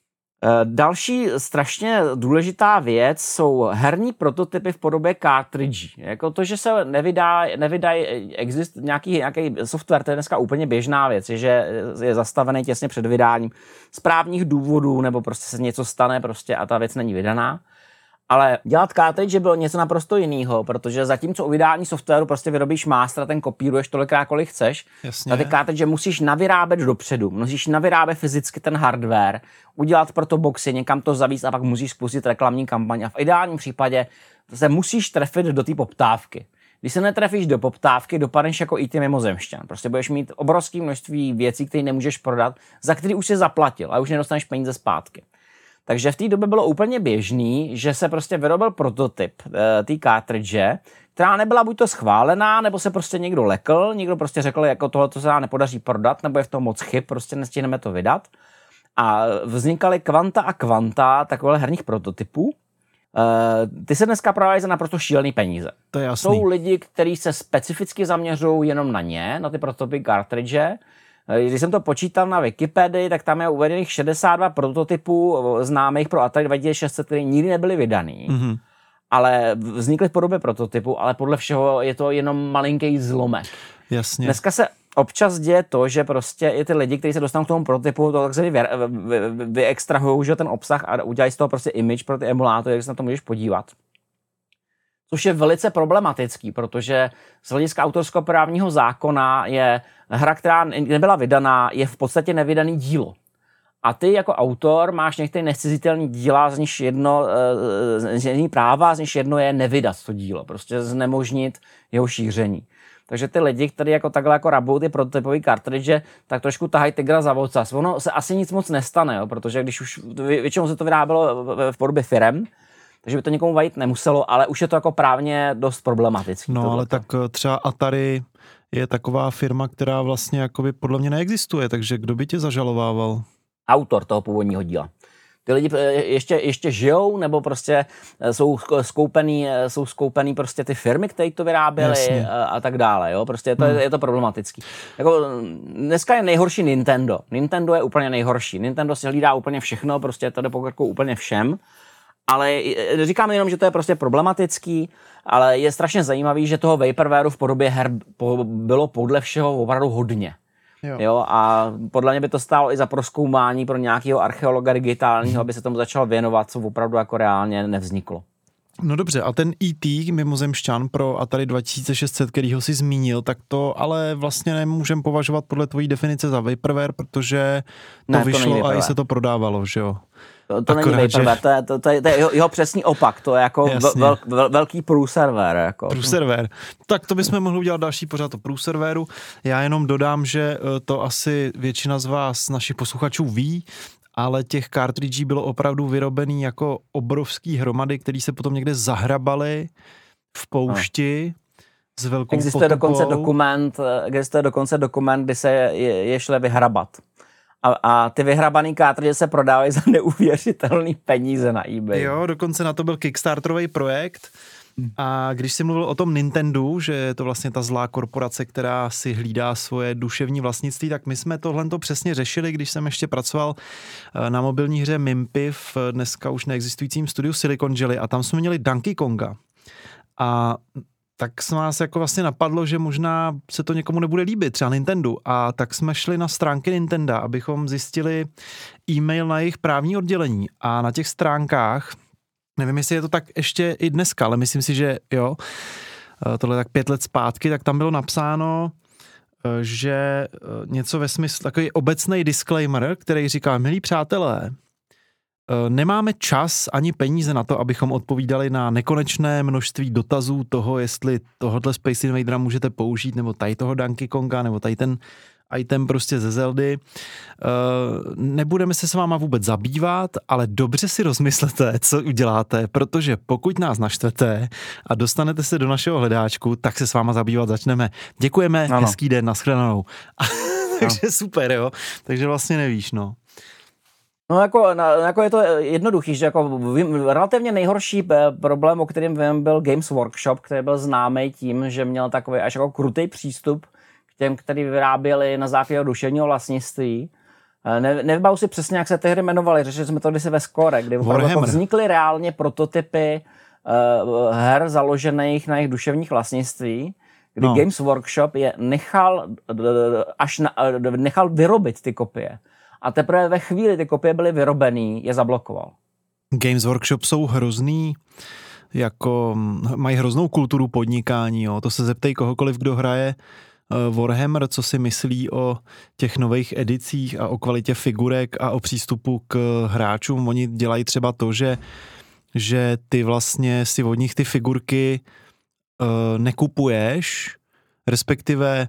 Další strašně důležitá věc jsou herní prototypy v podobě cartridge. Jako to, že se nevydají nějaký software, to je dneska úplně běžná věc, že je zastavený těsně před vydáním z právních důvodů, nebo prostě se něco stane prostě a ta věc není vydaná. Ale dělat cartridge bylo něco naprosto jiného, protože zatímco u vydání softwaru prostě vyrobíš master a ten kopíruješ tolikrát, kolik chceš, a ty cartridge musíš navyrábět dopředu, musíš navyrábět fyzicky ten hardware, udělat pro to boxy, někam to zavíst a pak musíš spustit reklamní kampaň a v ideálním případě se musíš trefit do té poptávky. Když se netrefíš do poptávky, dopadneš jako i ty mimozemšťan. Prostě budeš mít obrovské množství věcí, které nemůžeš prodat, za které už jsi zaplatil a už nedostaneš peníze zpátky. Takže v té době bylo úplně běžný, že se prostě vyrobil prototyp té cartridge, která nebyla buď to schválená, nebo se prostě někdo lekl, někdo prostě řekl, jako tohle se nám nepodaří prodat, nebo je v tom moc chyb, prostě nestihneme to vydat. A vznikaly kvanta a kvanta takových herních prototypů. Ty se dneska prodávají za naprosto šílený peníze. To je jasný. Jsou lidi, kteří se specificky zaměřují jenom na ně, na ty prototypy cartridge. Když jsem to počítal na Wikipedii, tak tam je uvedených 62 prototypů známých pro Atari 2600, které nikdy nebyly vydaný, ale vznikly v podobě prototypu, ale podle všeho je to jenom malinký zlomek. Jasně. Dneska se občas děje to, že prostě i ty lidi, kteří se dostanou k tomu prototypu, to tak se vyextrahují, že ten obsah a udělají z toho prostě image pro ty emulátory, jak se na to můžeš podívat. Což je velice problematický, protože z hlediska autorskoprávního zákona je hra, která nebyla vydaná, je v podstatě nevydaný dílo. A ty jako autor máš některé nescizitelné díla, z nich jedno práva, z nich jedno je nevydat to dílo, prostě znemožnit jeho šíření. Takže ty lidi, kteří jako takhle jako rabou ty prototypové cartridge, tak trošku tahají tygra za ocas. Ono se asi nic moc nestane, jo, protože když už většinou se to vyrábělo v podobě firem, takže by to někomu vajít nemuselo, ale už je to jako právně dost problematický. No, ale tak třeba Atari je taková firma, která vlastně jakoby podle mě neexistuje, takže kdo by tě zažalovával? Autor toho původního díla. Ty lidi ještě žijou, nebo prostě jsou skoupený prostě ty firmy, které to vyráběly a tak dále, jo? Prostě je to problematický. Jako dneska je nejhorší Nintendo. Nintendo je úplně nejhorší. Nintendo si hlídá úplně všechno, prostě to jde po krku úplně všem. Ale říkám jenom, že to je prostě problematický, ale je strašně zajímavý, že toho vaporwareu v podobě her bylo podle všeho opravdu hodně. Jo, a podle mě by to stálo i za prozkoumání pro nějakého archeologa digitálního, aby se tomu začal věnovat, co opravdu jako reálně nevzniklo. No dobře, a ten E.T. mimozemšťan pro Atari 2600, kterýho si zmínil, tak to ale vlastně nemůžem považovat podle tvojí definice za vaporware, protože to vyšlo a i se to prodávalo, že jo? To není vaporware, to je jeho přesný opak, to je jako velký průserver. Jako. Průserver. Tak to bychom mohli udělat další pořád o průserveru. Já jenom dodám, že to asi většina z vás, našich posluchačů, ví, ale těch cartridgeů bylo opravdu vyrobený jako obrovský hromady, které se potom někde zahrabaly v poušti s velkou Existuje potupou. Existuje dokonce dokument, kdy se je šli vyhrabat. A ty vyhrabaný cartridge se prodávají za neuvěřitelný peníze na eBay. Jo, dokonce na to byl Kickstarterový projekt. A když jsi mluvil o tom Nintendo, že je to vlastně ta zlá korporace, která si hlídá svoje duševní vlastnictví, tak my jsme tohle přesně řešili, když jsem ještě pracoval na mobilní hře Mimpy v dneska už neexistujícím studiu Silicon Jelly a tam jsme měli Donkey Konga. A tak se nás jako vlastně napadlo, že možná se to někomu nebude líbit, třeba Nintendo. A tak jsme šli na stránky Nintendo, abychom zjistili e-mail na jejich právní oddělení. A na těch stránkách, nevím, jestli je to tak ještě i dneska, ale myslím si, že jo, tohle tak 5 let zpátky, tak tam bylo napsáno, že něco ve smyslu, takový obecný disclaimer, který říká, milí přátelé, nemáme čas ani peníze na to, abychom odpovídali na nekonečné množství dotazů toho, jestli tohohle Space Invadera můžete použít, nebo tady toho Donkey Konga, nebo tady ten item prostě ze Zeldy. Nebudeme se s váma vůbec zabývat, ale dobře si rozmyslete, co uděláte, protože pokud nás naštvete a dostanete se do našeho hledáčku, tak se s váma zabývat začneme. Děkujeme, ano. Hezký den, nashledanou. Takže super, jo. Takže vlastně nevíš, no. No jako je to jednoduchý, že jako relativně nejhorší problém, o kterém vím, byl Games Workshop, který byl známý tím, že měl takový až jako krutý přístup k těm, kteří vyráběli na základě duševního vlastnictví. Nevybavu si přesně, jak se ty hry jmenovaly, řešili jsme to kdysi ve Score, kdy jako vznikly reálně prototypy her založených na jejich duševních vlastnictví, kdy Games Workshop je nechal vyrobit ty kopie. A teprve ve chvíli ty kopie byly vyrobený, je zablokoval. Games Workshop jsou hrozný, jako mají hroznou kulturu podnikání, jo. To se zeptej kohokoliv, kdo hraje Warhammer, co si myslí o těch nových edicích a o kvalitě figurek a o přístupu k hráčům. Oni dělají třeba to, že ty vlastně si od nich ty figurky nekupuješ, respektive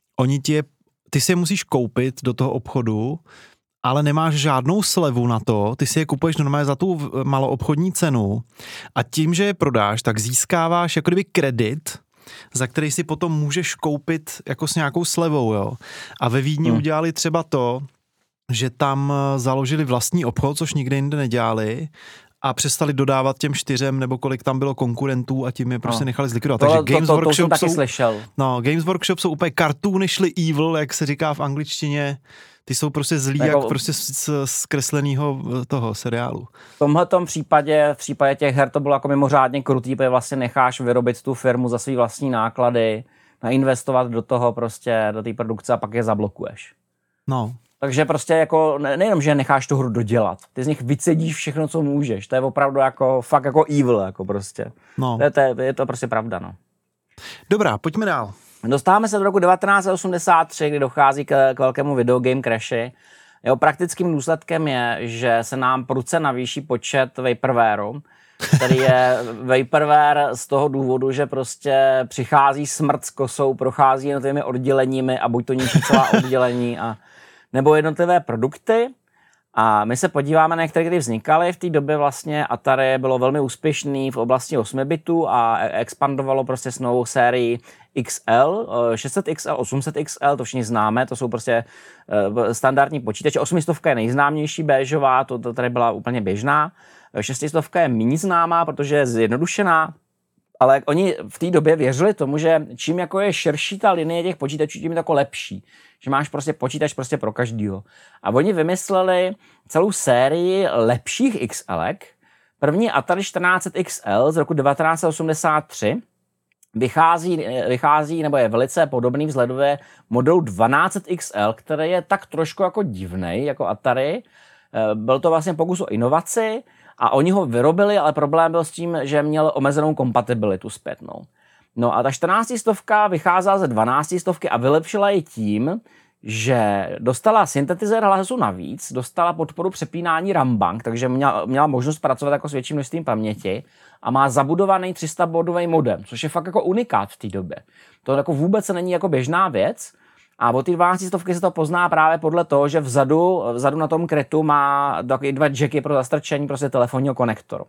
ty si je musíš koupit do toho obchodu, ale nemáš žádnou slevu na to, ty si je kupuješ normálně za tu maloobchodní cenu a tím, že je prodáš, tak získáváš jako kdyby kredit, za který si potom můžeš koupit jako s nějakou slevou, jo. A ve Vídni udělali třeba to, že tam založili vlastní obchod, což nikde jinde nedělali, a přestali dodávat těm 4 nebo kolik tam bylo konkurentů a tím je prostě nechali zlikvidovat. Takže Games Workshop Games Workshop jsou úplně cartoonishly evil, jak se říká v angličtině. Ty jsou prostě zlí, jako, jak prostě z kreslenýho toho seriálu. V tomhletom případě, v případě těch her to bylo jako mimořádně krutý, protože vlastně necháš vyrobit tu firmu za svý vlastní náklady, nainvestovat do toho prostě, do té produkce a pak je zablokuješ. No. Takže prostě jako nejenom, že necháš tu hru dodělat, ty z nich vycedíš všechno, co můžeš. To je opravdu jako fakt jako evil, jako prostě. No. Je to prostě pravda, no. Dobrá, pojďme dál. Dostáváme se do roku 1983, kdy dochází k velkému videogame crashi. Jeho praktickým důsledkem je, že se nám prudce navýší počet vaporwareu, který je vaporware z toho důvodu, že prostě přichází smrt s kosou, prochází jednotlivými odděleními a buď to ničí celá oddělení nebo jednotlivé produkty. A my se podíváme na některé, kdy vznikaly. V té době vlastně Atari bylo velmi úspěšný v oblasti 8 bitů a expandovalo prostě s novou sérií XL, 600 XL, 800 XL, to všichni známe, to jsou prostě standardní počítače. 800 je nejznámější béžová, to tady byla úplně běžná. 600 je méně známá, protože je zjednodušená, ale oni v té době věřili tomu, že čím jako je širší ta linie těch počítačů, tím je to jako lepší. Že máš prostě počítač prostě pro každýho. A oni vymysleli celou sérii lepších XLek. První Atari 1400 XL z roku 1983 vychází nebo je velice podobný vzhledově modelu 1200 XL, který je tak trošku jako divnej, jako Atari. Byl to vlastně pokus o inovaci a oni ho vyrobili, ale problém byl s tím, že měl omezenou kompatibilitu zpětnou. No a ta 1400 vycházela ze 1200 a vylepšila ji tím, že dostala syntetizér hlasu navíc, dostala podporu přepínání RAM bank, takže měla možnost pracovat jako s větším množstvím paměti a má zabudovaný 300-bodový modem, což je fakt jako unikát v té době. To jako vůbec není jako běžná věc a od té 1200 se to pozná právě podle toho, že vzadu na tom krytu má dva jacky pro zastrčení prostě telefonního konektoru.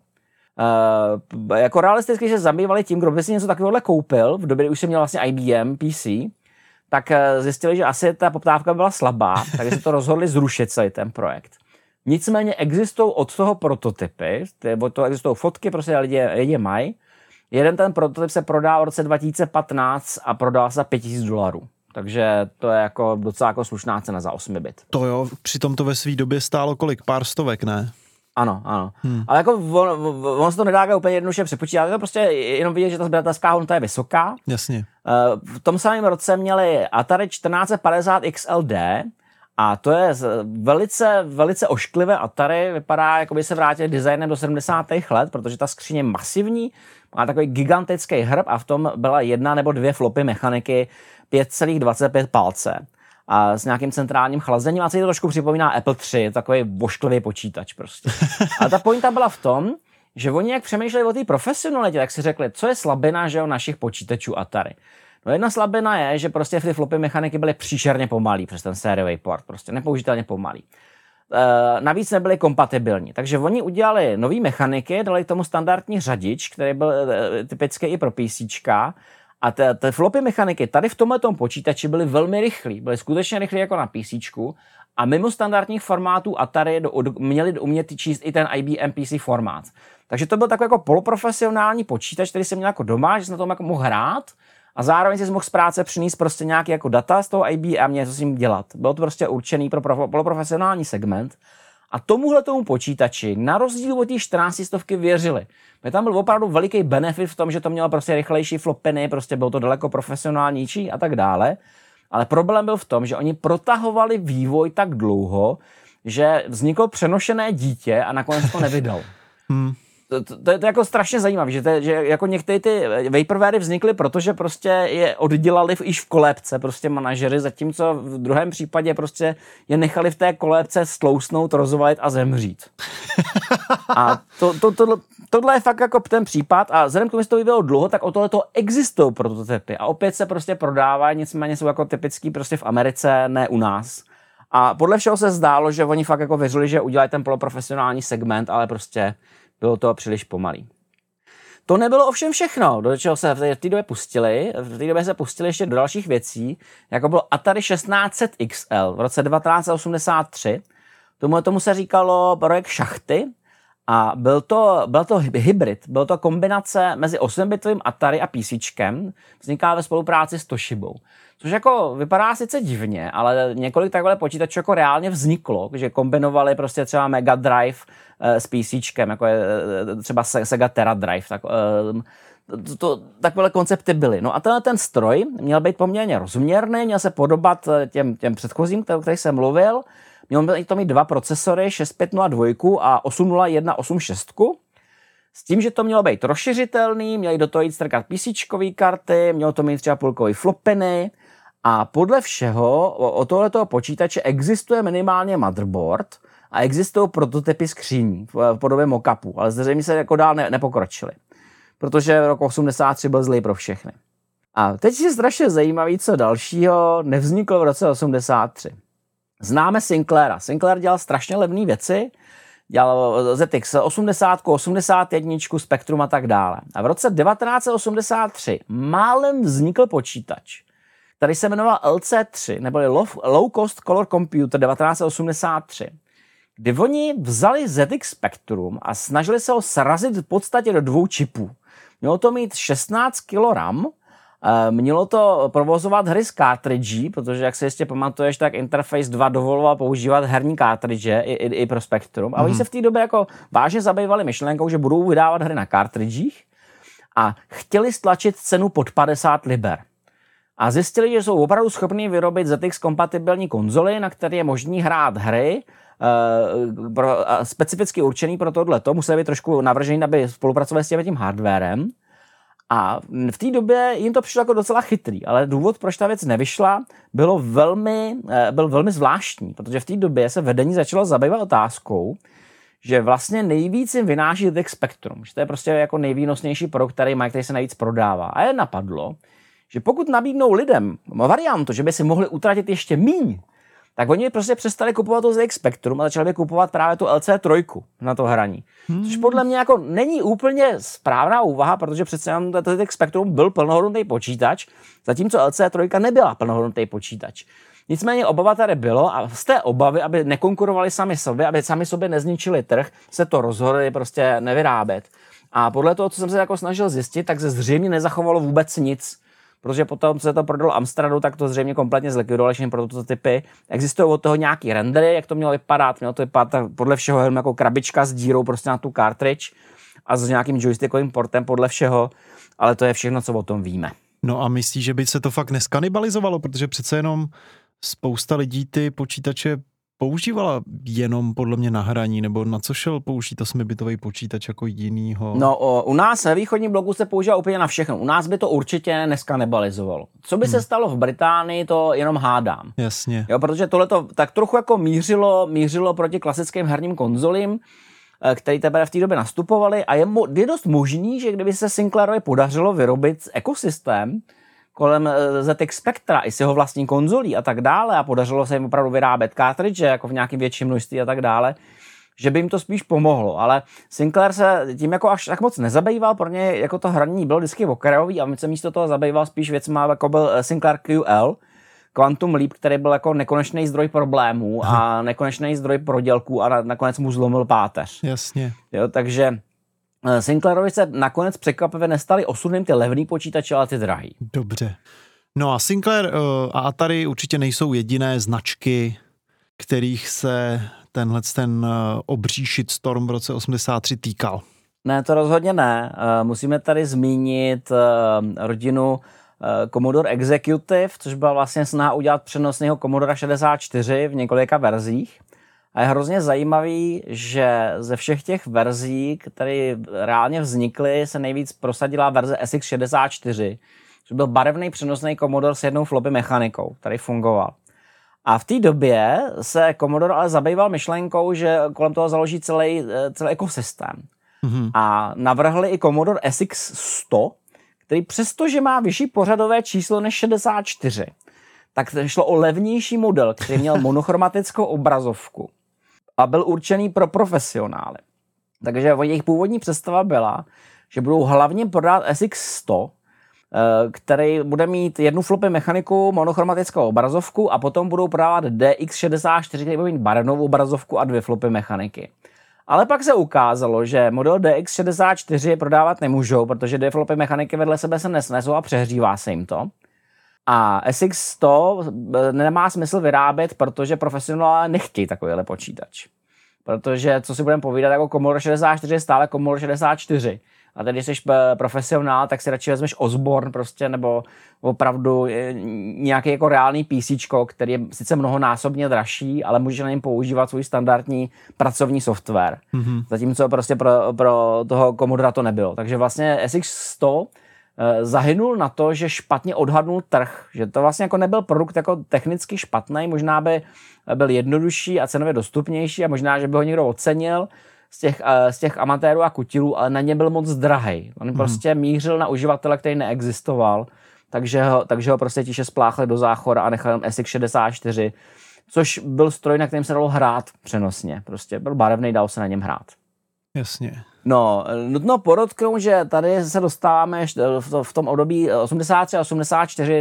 Jako realisticky se zabývali tím, kdo by si něco takového koupil, v době, kdy už jsem měl vlastně IBM PC, tak zjistili, že asi ta poptávka byla slabá, takže se to rozhodli zrušit celý ten projekt. Nicméně existují od toho prototypy, od toho existují fotky, prostě lidi mají. Jeden ten prototyp se prodal v roce 2015 a prodal se za $5,000. Takže to je jako docela jako slušná cena za 8 bit. To jo, přitom to ve své době stálo kolik? Pár stovek, ne? Ano. Ale jako ono se to nedá úplně jednoduše přepočítat, je to prostě jenom vidět, že ta sběratelská hodnota je vysoká. Jasně. V tom samém roce měli Atari 1450 XLD a to je velice, velice ošklivé Atari, vypadá, jako by se vrátili designem do 70. let, protože ta skříň je masivní, má takový gigantický hrb a v tom byla 1 nebo 2 flopy mechaniky 5,25 palce. A s nějakým centrálním chlazením a se to trošku připomíná Apple III, takový vošklivý počítač prostě. Ale ta pointa byla v tom, že oni jak přemýšleli o té profesionalitě, tak si řekli, co je slabina, že našich počítačů Atari. No jedna slabina je, že prostě ty flopy mechaniky byly příšerně pomalý přes ten sériový port, prostě nepoužitelně pomalý. Navíc nebyly kompatibilní, takže oni udělali nový mechaniky, dali k tomu standardní řadič, který byl typický i pro PCčka. A ty flopy mechaniky tady v tomhletom počítači byly velmi rychlý, byly skutečně rychlý jako na PCčku a mimo standardních formátů Atari měli umět číst i ten IBM PC formát. Takže to byl takový jako poloprofesionální počítač, který jsem měl jako doma, že jsem na tom jako mohl hrát a zároveň si mohl z práce přinést prostě nějaký jako data z toho IBM a něco s ním dělat. Bylo to prostě určený pro poloprofesionální segment. A tomu počítači na rozdíl od té 1400 věřili. Tam byl opravdu veliký benefit v tom, že to mělo prostě rychlejší flopiny, prostě bylo to daleko profesionálnější a tak dále. Ale problém byl v tom, že oni protahovali vývoj tak dlouho, že vzniklo přenošené dítě a nakonec to nevydal. To je jako strašně zajímavé, že jako některé ty vaporwary vznikly, protože prostě je oddělali již v kolébce prostě manažery, zatímco v druhém případě prostě je nechali v té kolébce stlousnout, rozvalit a zemřít. A tohle je fakt jako ten případ a vzhledem k tomu, že to vyvíjelo dlouho, tak o tohleto existují prototypy a opět se prostě prodávají, nicméně jsou jako typický prostě v Americe, ne u nás. A podle všeho se zdálo, že oni fakt jako věřili, že udělají ten poloprofesionální segment, ale prostě bylo to příliš pomalý. To nebylo ovšem všechno, do čeho se v té době pustili. V té době se pustili ještě do dalších věcí, jako byl Atari 1600 XL v roce 1983. Tomu se říkalo projekt Šachty a byl to hybrid, byl to kombinace mezi 8-bitovým Atari a PCčkem, vzniká ve spolupráci s Toshibou. Což jako vypadá sice divně, ale několik takhle počítačů jako reálně vzniklo, že kombinovali prostě třeba Mega Drive s PCčkem, jako je třeba Sega Terra Drive, takové koncepty byly. No a ten stroj měl být poměrně rozměrný, měl se podobat těm předchozím, který jsem mluvil, měl to mít 2 procesory, 6502 a 800186, s tím, že to mělo být rozšiřitelný, měli do toho jít strkat PCčkový karty, mělo to mít třeba půlkový flopiny a podle všeho o tohletoho počítače existuje minimálně motherboard a existují prototypy skříní v podobě mock-upů, ale zřejmě se jako dál nepokročili, protože rok 83 byl zlý pro všechny. A teď je strašně zajímavý, co dalšího nevzniklo v roce 83. Známe Sinclaira. Sinclair dělal strašně levné věci, dělal ZX 80, 81, Spectrum a tak dále. A v roce 1983 málem vznikl počítač, který se jmenoval LC3, neboli Low Cost Color Computer 1983, kdy oni vzali ZX Spectrum a snažili se ho srazit v podstatě do 2 čipů. Mělo to mít 16 kg RAM, mělo to provozovat hry z cartridge, protože jak si jistě pamatuješ, tak Interface 2 dovoloval používat herní cartridge i pro Spectrum. A oni se v té době jako vážně zabývali myšlenkou, že budou vydávat hry na cartridgech. a chtěli stlačit cenu pod 50 liber. A zjistili, že jsou opravdu schopni vyrobit ZX kompatibilní konzoly, na které je možný hrát hry, specificky určený pro tohleto, museli být trošku navržený, aby spolupracovali s tím hardwarem. A v té době jim to přišlo jako docela chytrý, ale důvod, proč ta věc nevyšla, byl velmi zvláštní, protože v té době se vedení začalo zabývat otázkou, že vlastně nejvíc jim vynáší ZX Spectrum, že to je prostě jako nejvýnosnější produkt, který se nejvíc prodává. A je napadlo, že pokud nabídnou lidem variantu, že by si mohli utratit ještě míň, tak oni prostě přestali kupovat to ZX Spectrum a začali by kupovat právě tu LC3 na to hraní. Což podle mě jako není úplně správná úvaha, protože přece jenom to ZX Spectrum byl plnohodnotný počítač, zatímco LC3 nebyla plnohodnotný počítač. Nicméně obava tady bylo a z té obavy, aby nekonkurovali sami sobě, aby sami sobě nezničili trh, se to rozhodli prostě nevyrábět. A podle toho, co jsem se jako snažil zjistit, tak se zřejmě nezachovalo vůbec nic. Protože potom, co se to prodalo Amstradu, tak to zřejmě kompletně zlikvidovali všechny prototypy. Existují od toho nějaký rendery, jak to mělo vypadat. Mělo to vypadat podle všeho jenom jako krabička s dírou prostě na tu cartridge a s nějakým joystickovým portem podle všeho, ale to je všechno, co o tom víme. No a myslíš, že by se to fakt neskanibalizovalo, protože přece jenom spousta lidí ty počítače používala jenom podle mě na hraní, nebo na co šel použít 8-bitový počítač jako jinýho? No, u nás ve východním bloku se používá úplně na všechno. U nás by to určitě neskanibalizovalo. Co by se stalo v Británii, to jenom hádám. Jasně. Jo, protože tohleto tak trochu jako mířilo proti klasickým herním konzolím, který teprve v té době nastupovali a je dost možný, že kdyby se Sinclairovi podařilo vyrobit ekosystém kolem ZX Spectra i s jeho vlastní konzolí a tak dále a podařilo se jim opravdu vyrábět cartridge jako v nějakém větším množství a tak dále, že by jim to spíš pomohlo, ale Sinclair se tím jako až tak moc nezabýval, pro ně jako to hraní bylo vždycky okrajový a on se místo toho zabýval spíš věcma, jako byl Sinclair QL, Quantum Leap, který byl jako nekonečný zdroj problémů a nekonečný zdroj prodělků a nakonec mu zlomil páteř. Jasně. Jo, takže Sinclairovi se nakonec překvapivě nestali osudným ty levný počítače, ale ty drahý. Dobře. No a Sinclair a Atari určitě nejsou jediné značky, kterých se ten obří shitstorm v roce 83 týkal. Ne, to rozhodně ne. Musíme tady zmínit rodinu Commodore Executive, což byla vlastně snaha udělat přenosného Commodore 64 v několika verzích. A je hrozně zajímavý, že ze všech těch verzí, které reálně vznikly, se nejvíc prosadila verze SX64, což byl barevný přenosný Commodore s jednou floppy mechanikou, který fungoval. A v té době se Commodore ale zabýval myšlenkou, že kolem toho založí celý ekosystém. Mm-hmm. A navrhli i Commodore SX100, který přestože má vyšší pořadové číslo než 64, tak šlo o levnější model, který měl monochromatickou obrazovku a byl určený pro profesionály. Takže jejich původní představa byla, že budou hlavně prodávat SX100, který bude mít jednu floppy mechaniku, monochromatickou obrazovku a potom budou prodávat DX64, který bude mít barevnou obrazovku a dvě floppy mechaniky. Ale pak se ukázalo, že model DX64 prodávat nemůžou, protože dvě floppy mechaniky vedle sebe se nesnesou a přehřívá se jim to. A SX100 nemá smysl vyrábět, protože profesionálové nechtějí takovýhle počítač. Protože, co si budeme povídat, jako Commodore 64 je stále Commodore 64. A teď, když jsi profesionál, tak si radši vezmeš Osborne prostě, nebo opravdu nějaký jako reálný PCčko, který je sice mnohonásobně dražší, ale můžeš na něm používat svůj standardní pracovní software. Mm-hmm. Zatímco prostě pro toho Commodora to nebylo. Takže vlastně SX100 zahynul na to, že špatně odhadnul trh, že to vlastně jako nebyl produkt jako technicky špatný, možná by byl jednodušší a cenově dostupnější a možná, že by ho někdo ocenil z těch amatérů a kutilů, ale na ně byl moc drahej. On prostě mířil na uživatele, který neexistoval, takže ho prostě tiše spláchli do záchora a nechali SX64, což byl stroj, na kterém se dalo hrát přenosně. Prostě byl barevný, dalo se na něm hrát. Jasně. No, nutno podotknout, že tady se dostáváme v tom období 83 a 84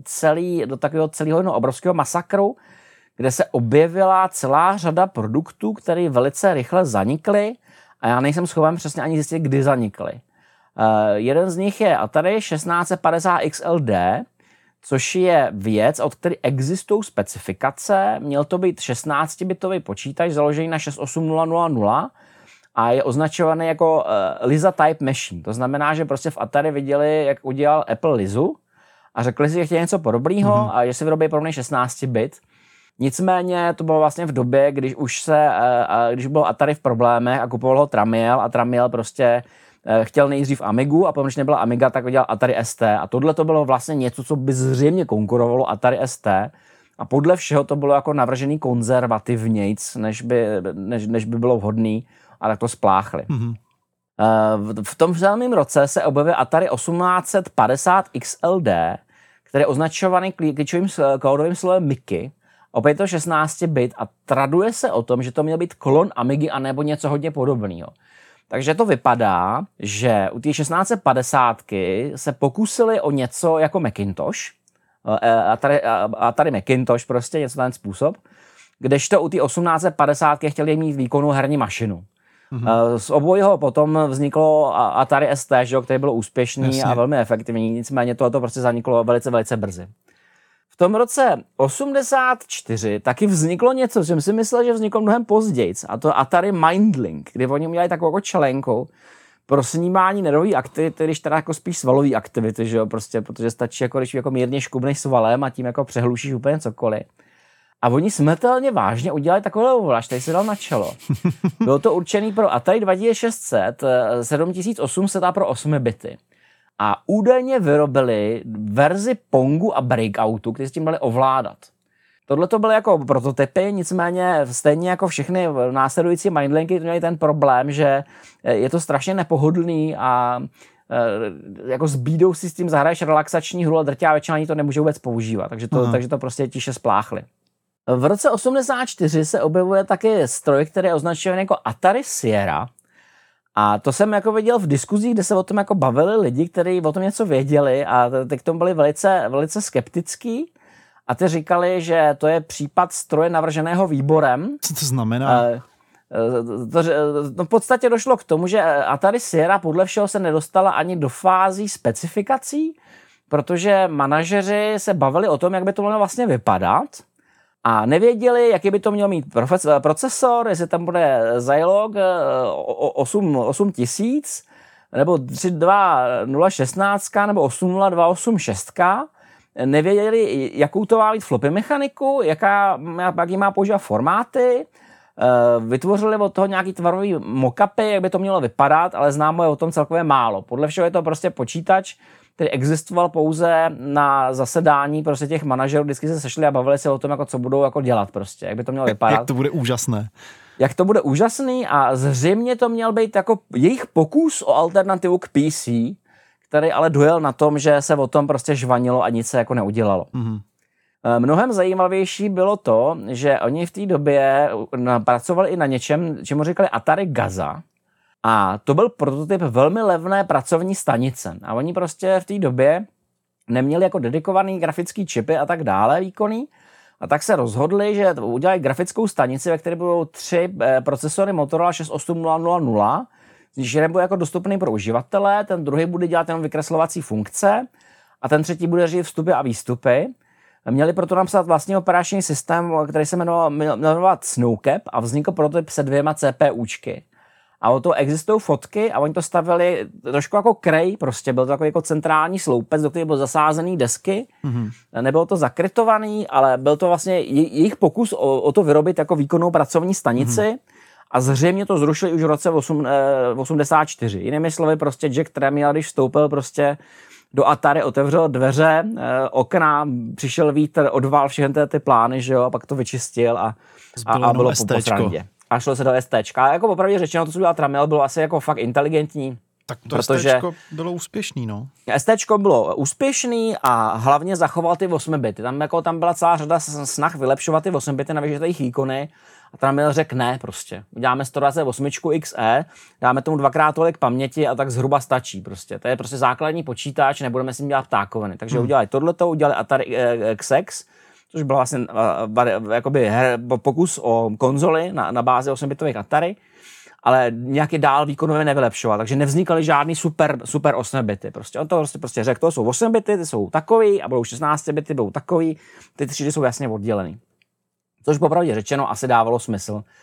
do takového celého obrovského masakru, kde se objevila celá řada produktů, které velice rychle zanikly a já nejsem schopen přesně ani zjistit, kdy zanikly. Jeden z nich je Atari 1650 XLD, což je věc, od které existují specifikace. Měl to být 16-bitový počítač založený na 68000 a je označovaný jako Lisa Type Machine. To znamená, že prostě v Atari viděli, jak udělal Apple Lizu a řekli si, že chtěli něco podobného a že si vyrobí podobný 16-bit. Nicméně to bylo vlastně v době, když bylo Atari v problémech a kupoval ho Tramiel a Tramiel prostě chtěl nejdřív Amigu a potom, když nebyla Amiga, tak udělal Atari ST a tohle to bylo vlastně něco, co by zřejmě konkurovalo Atari ST a podle všeho to bylo jako navržený konzervativnějc, než by bylo vhodný a tak to spláchli. V tom samém roce se objevil Atari 1850 XLD, který je označovaný klíčovým kódovým slovem Mickey. Opět to 16-bit a traduje se o tom, že to měl být klon Amigy anebo něco hodně podobného. Takže to vypadá, že u té 1650 se pokusili o něco jako Macintosh, Atari Macintosh prostě, něco ten způsob, kdežto u té 1850 chtěli mít výkonnou herní mašinu. Z obojího potom vzniklo Atari ST, který byl úspěšný a velmi efektivní, nicméně tohle prostě zaniklo velice, velice brzy. V tom roce 84 taky vzniklo něco, co si myslel, že vzniklo mnohem později, a to Atari Mindlink, kdy oni udělali takovou jako členku pro snímání nervové aktivity, když teda jako spíš svalové aktivity, že jo, prostě, protože stačí jako když jako mírně škubneš svalem a tím jako přehlušíš úplně cokoliv. A oni smrtelně vážně udělali takovou ovladač, který se dal na čelo. Bylo to určený pro Atari 2600, 7800 a pro 8 bity. A údajně vyrobili verzi Pongu a Breakoutu, kteří s tím měli ovládat. Tohle to byly jako prototypy, nicméně stejně jako všechny následující Mindlinky to měly ten problém, že je to strašně nepohodlný a jako s bídou si s tím zahraješ relaxační hru a drtivá většina ani to nemůže vůbec používat, takže to prostě tiše spláchli. V roce 84 se objevuje taky stroj, který je označovaný jako Atari Sierra. A to jsem jako viděl v diskuzích, kde se o tom jako bavili lidi, kteří o tom něco věděli a teď k tomu byli velice, velice skeptický. A ty říkali, že to je případ stroje navrženého výborem. Co to znamená? V podstatě došlo k tomu, že Atari Sierra podle všeho se nedostala ani do fází specifikací, protože manažeři se bavili o tom, jak by to mělo vlastně vypadat. A nevěděli, jaký by to měl mít procesor, jestli tam bude Zilog 8000, nebo 32016, nebo 80286. Nevěděli, jakou to má mít floppy mechaniku, jaký má používat formáty. Vytvořili od toho nějaký tvarový mockupy, jak by to mělo vypadat, ale známo je o tom celkově málo. Podle všeho je to prostě počítač, který existoval pouze na zasedání prostě těch manažerů, vždycky se sešli a bavili se o tom, jako co budou jako dělat prostě, jak by to mělo vypadat. Jak to bude úžasné. Jak to bude úžasný a zřejmě to měl být jako jejich pokus o alternativu k PC, který ale dojel na tom, že se o tom prostě žvanilo a nic se jako neudělalo. Mnohem zajímavější bylo to, že oni v té době pracovali i na něčem, čemu říkali Atari Gaza. A to byl prototyp velmi levné pracovní stanice. A oni prostě v té době neměli jako dedikovaný grafický čipy a tak dále výkonný. A tak se rozhodli, že udělají grafickou stanici, ve které budou 3 procesory Motorola 68000, když jeden bude jako dostupný pro uživatele, ten druhý bude dělat jenom vykreslovací funkce a ten třetí bude řídit vstupy a výstupy. Měli proto napsat vlastně operační systém, který se jmenoval Snowcap a vznikl prototyp se 2 CPUčky. A o to existují fotky a oni to stavili trošku jako krej, prostě byl to takový jako centrální sloupec, do kterého byl zasázený desky. Nebylo to zakrytovaný, ale byl to vlastně jejich pokus o to vyrobit jako výkonnou pracovní stanici a zřejmě to zrušili už v roce 84. Jinými slovy prostě Jack Tramiel, když vstoupil prostě do Atari, otevřel dveře, okna, přišel vítr, odval všechny ty plány, že jo, a pak to vyčistil a bylo po srandě. A šlo se do STčka. A jako popravdě řečeno, to, co udělal Tramiel, bylo asi jako fakt inteligentní. Tak to STčko bylo úspěšný, no. STčko bylo úspěšný a hlavně zachoval ty 8 bity. Tam byla celá řada snah vylepšovat ty 8 bity, navyšovat jejich výkony. A Tramiel řekl ne prostě. Uděláme 128 XE, dáme tomu 2x tolik paměti a tak zhruba stačí prostě. To je prostě základní počítač, nebudeme si dělat ptákoviny. Takže udělali tohleto, udělali Atari XX, což byl vlastně jakoby pokus o konzoli na bázi 8-bitových Atari, ale nějaký dál výkonově nevylepšoval, takže nevznikaly žádný super 8 bity. Prostě on to prostě řekl, to jsou 8 bity, ty jsou takový a budou 16 bity, budou takový, ty třídy jsou jasně oddělený. Což popravdě řečeno asi dávalo smysl.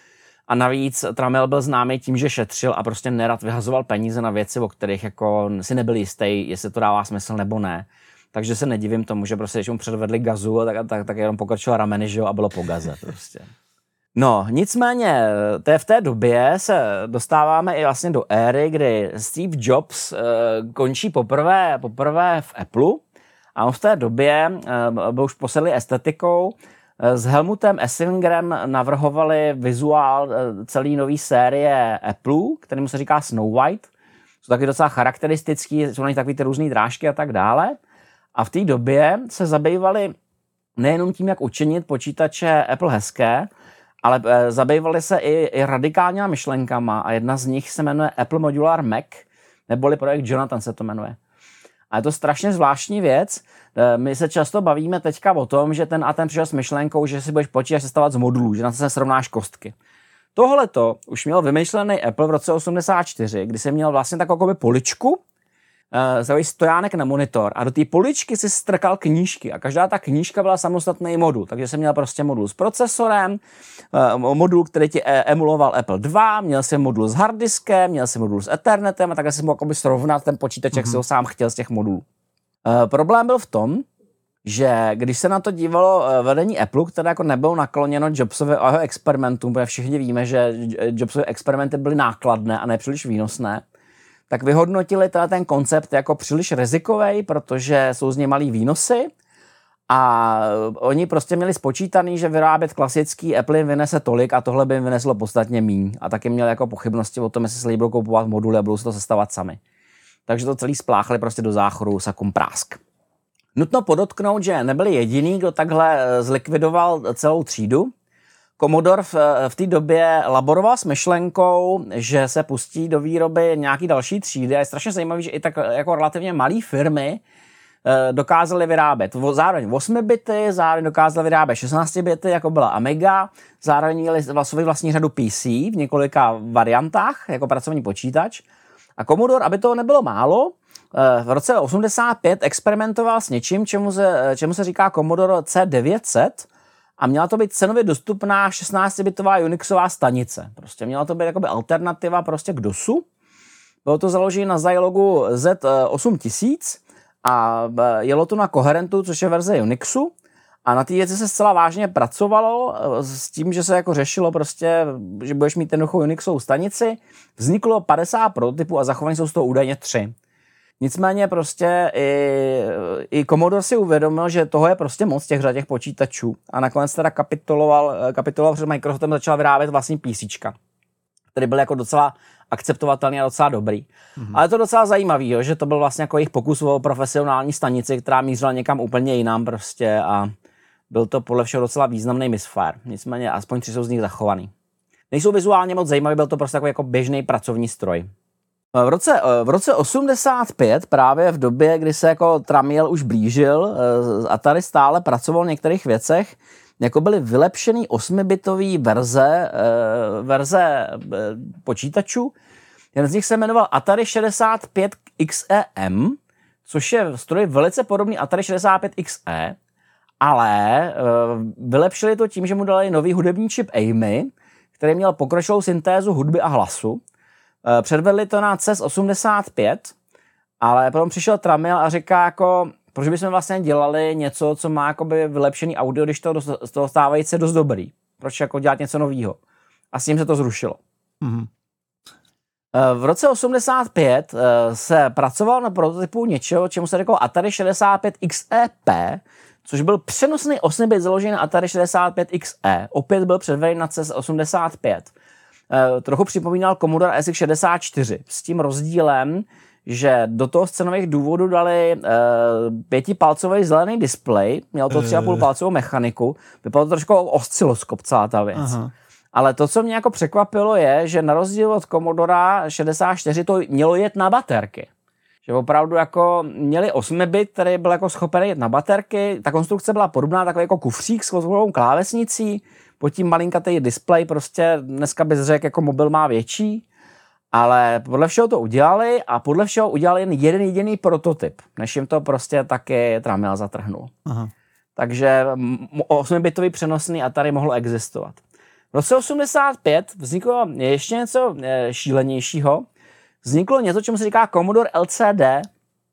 A navíc Tramiel byl známý tím, že šetřil a prostě nerad vyhazoval peníze na věci, o kterých jako si nebyl jistý, jestli to dává smysl nebo ne. Takže se nedivím tomu, že prostě, když mu předvedli gazu, tak jenom pokračoval rameny, že jo, a bylo po gaze prostě. No, nicméně, v té době se dostáváme i vlastně do éry, kdy Steve Jobs končí poprvé v Apple a on v té době byl už posedlý estetikou. S Helmutem Essingerem navrhovali vizuál celý nový série Apple, kterému se říká Snow White. Jsou taky docela charakteristický, jsou na nich takový ty různý drážky a tak dále. A v té době se zabývali nejenom tím, jak učinit počítače Apple hezké, ale zabývali se i radikálníma myšlenkama a jedna z nich se jmenuje Apple Modular Mac, neboli projekt Jonathan se to jmenuje. A je to strašně zvláštní věc. My se často bavíme teďka o tom, že ten přišel s myšlenkou, že si budeš počítač sestavovat z modulů, že na to se srovnáš kostky. Tohleto už měl vymyšlený Apple v roce 1984, kdy se měl vlastně takovou poličku, takový stojánek na monitor a do té poličky si strkal knížky a každá ta knížka byla samostatný modul, takže jsem měl prostě modul s procesorem, modul, který ti emuloval Apple 2, měl jsem modul s harddiskem, měl jsem modul s Ethernetem a takhle si mohl srovnat ten počítač, jak si ho sám chtěl z těch modulů. Problém byl v tom, že když se na to dívalo vedení Apple, které jako nebylo nakloněno Jobsovi a jeho experimentům, protože všichni víme, že Jobsovy experimenty byly nákladné a nepříliš výnosné, tak vyhodnotili ten koncept jako příliš rizikový, protože jsou z něj malý výnosy a oni prostě měli spočítaný, že vyrábět klasický Apple jim vynese tolik a tohle by jim vyneslo podstatně míň. A taky měli jako pochybnosti o tom, jestli se budou kupovat moduly a budou se to sestavovat sami. Takže to celý spláchli prostě do záchodu sakum prásk. Nutno podotknout, že nebyli jediný, kdo takhle zlikvidoval celou třídu. Commodore v té době laboroval s myšlenkou, že se pustí do výroby nějaký další třídy a je strašně zajímavý, že i tak jako relativně malé firmy dokázaly vyrábět zároveň 8 bity, zároveň dokázaly vyrábět 16 bity, jako byla Amiga, zároveň měli vlastní řadu PC v několika variantách, jako pracovní počítač. A Commodore, aby toho nebylo málo, v roce 85 experimentoval s něčím, čemu se říká Commodore C900, a měla to být cenově dostupná 16-bitová Unixová stanice. Prostě měla to být jakoby alternativa prostě k DOSu. Bylo to založené na Zylogu Z8000 a jelo to na Coherentu, což je verze Unixu. A na té věci se zcela vážně pracovalo s tím, že se jako řešilo prostě, že budeš mít jednoduchou Unixovou stanici. Vzniklo 50 prototypů a zachovaní jsou z toho údajně 3. Nicméně prostě i Commodore si uvědomil, že toho je prostě moc těch počítačů a nakonec teda kapituloval před Microsoftem, začal vyrábět vlastní PCčka, který byl jako docela akceptovatelný a docela dobrý. Ale to docela zajímavý, jo, že to byl vlastně jako jejich pokus o profesionální stanici, která mířila někam úplně jinam prostě a byl to podle všeho docela významný misfire. Nicméně aspoň 3 jsou z nich zachovaný. Nejsou vizuálně moc zajímavý, byl to prostě jako běžný pracovní stroj. V roce 85, právě v době, kdy se jako Tramiel už blížil, Atari stále pracoval v některých věcech, jako byly vylepšený 8-bitový verze počítačů. Jeden z nich se jmenoval Atari 65 XEM, což je stroj velice podobný Atari 65 XE, ale vylepšili to tím, že mu dali nový hudební čip AMI, který měl pokročilou syntézu hudby a hlasu. Předvedli to na CES 85, ale potom přišel Tramiel a říká jako, proč bychom vlastně dělali něco, co má jakoby vylepšený audio, když to z toho stávající dost dobrý. Proč jako dělat něco novýho? A s tím se to zrušilo. V roce 85 se pracoval na prototypu něčeho, čemu se řeklo Atari 65 XEP, což byl přenosný 8-bit založený na Atari 65 XE. Opět byl předveden na CES 85. Trochu připomínal Commodore SX64 s tím rozdílem, že do toho z cenových důvodů dali 5palcový zelený displej, měl to 3,5palcovou mechaniku, vypadalo to trošku osciloskop celá ta věc. Aha. Ale to, co mě jako překvapilo, je, že na rozdíl od Commodore 64 to mělo jet na baterky. Že opravdu jako měli 8-bit, který byl jako schopen jet na baterky, ta konstrukce byla podobná, takový jako kufřík s kouzelnou klávesnicí, pod tím malinkatý displej, prostě dneska bys řekl, jako mobil má větší, ale podle všeho to udělali a podle všeho udělali jen jeden jediný prototyp, než jim to prostě taky Tramiel zatrhnul. Aha. Takže 8-bitový přenosný Atari mohl existovat. V V roce 85 vzniklo ještě něco šílenějšího. Vzniklo něco, čemu se říká Commodore LCD,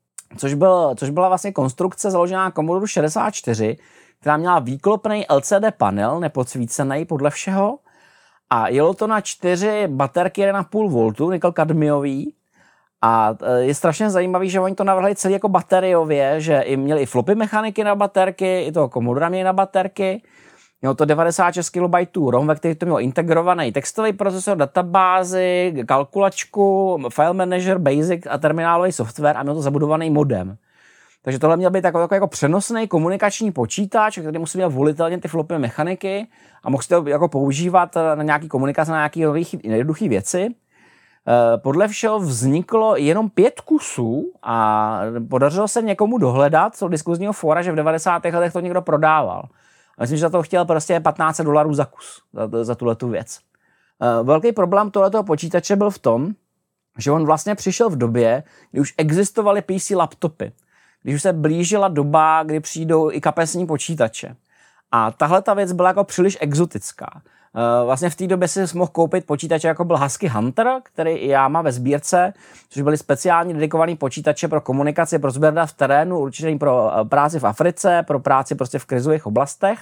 což byla vlastně konstrukce založená na Commodore 64, která měla výklopný LCD panel, nepodsvícený podle všeho, a jelo to na 4 baterky 1,5 V, nikl-kadmiový. A je strašně zajímavý, že oni to navrhli celý jako bateriově, že měli i floppy mechaniky na baterky, i toho Commodore měli na baterky. Mělo to 96 KB ROM, ve kterých to mělo integrovaný textový procesor, databázi, kalkulačku, file manager, basic a terminálový software a mělo to zabudovaný modem. Takže tohle měl být takový jako přenosný komunikační počítač, který musí mít volitelně ty floppy mechaniky a mohl si to jako používat na nějaký komunikace, na nějaké jednoduché věci. Podle všeho vzniklo jenom 5 kusů a podařilo se někomu dohledat z diskuzního fóra, že v 90. letech to někdo prodával. Myslím, že za to chtěl prostě $1500 za kus, za tuhletu věc. Velký problém tohletoho počítače byl v tom, že on vlastně přišel v době, kdy už existovaly PC laptopy. Když už se blížila doba, kdy přijdou i kapesní počítače. A tahle ta věc byla jako příliš exotická. Vlastně v té době si mohl koupit počítače, jako byl Husky Hunter, který i já mám ve sbírce, což byly speciálně dedikované počítače pro komunikaci, pro sběr dat v terénu, určitě pro práci v Africe, pro práci prostě v krizových oblastech.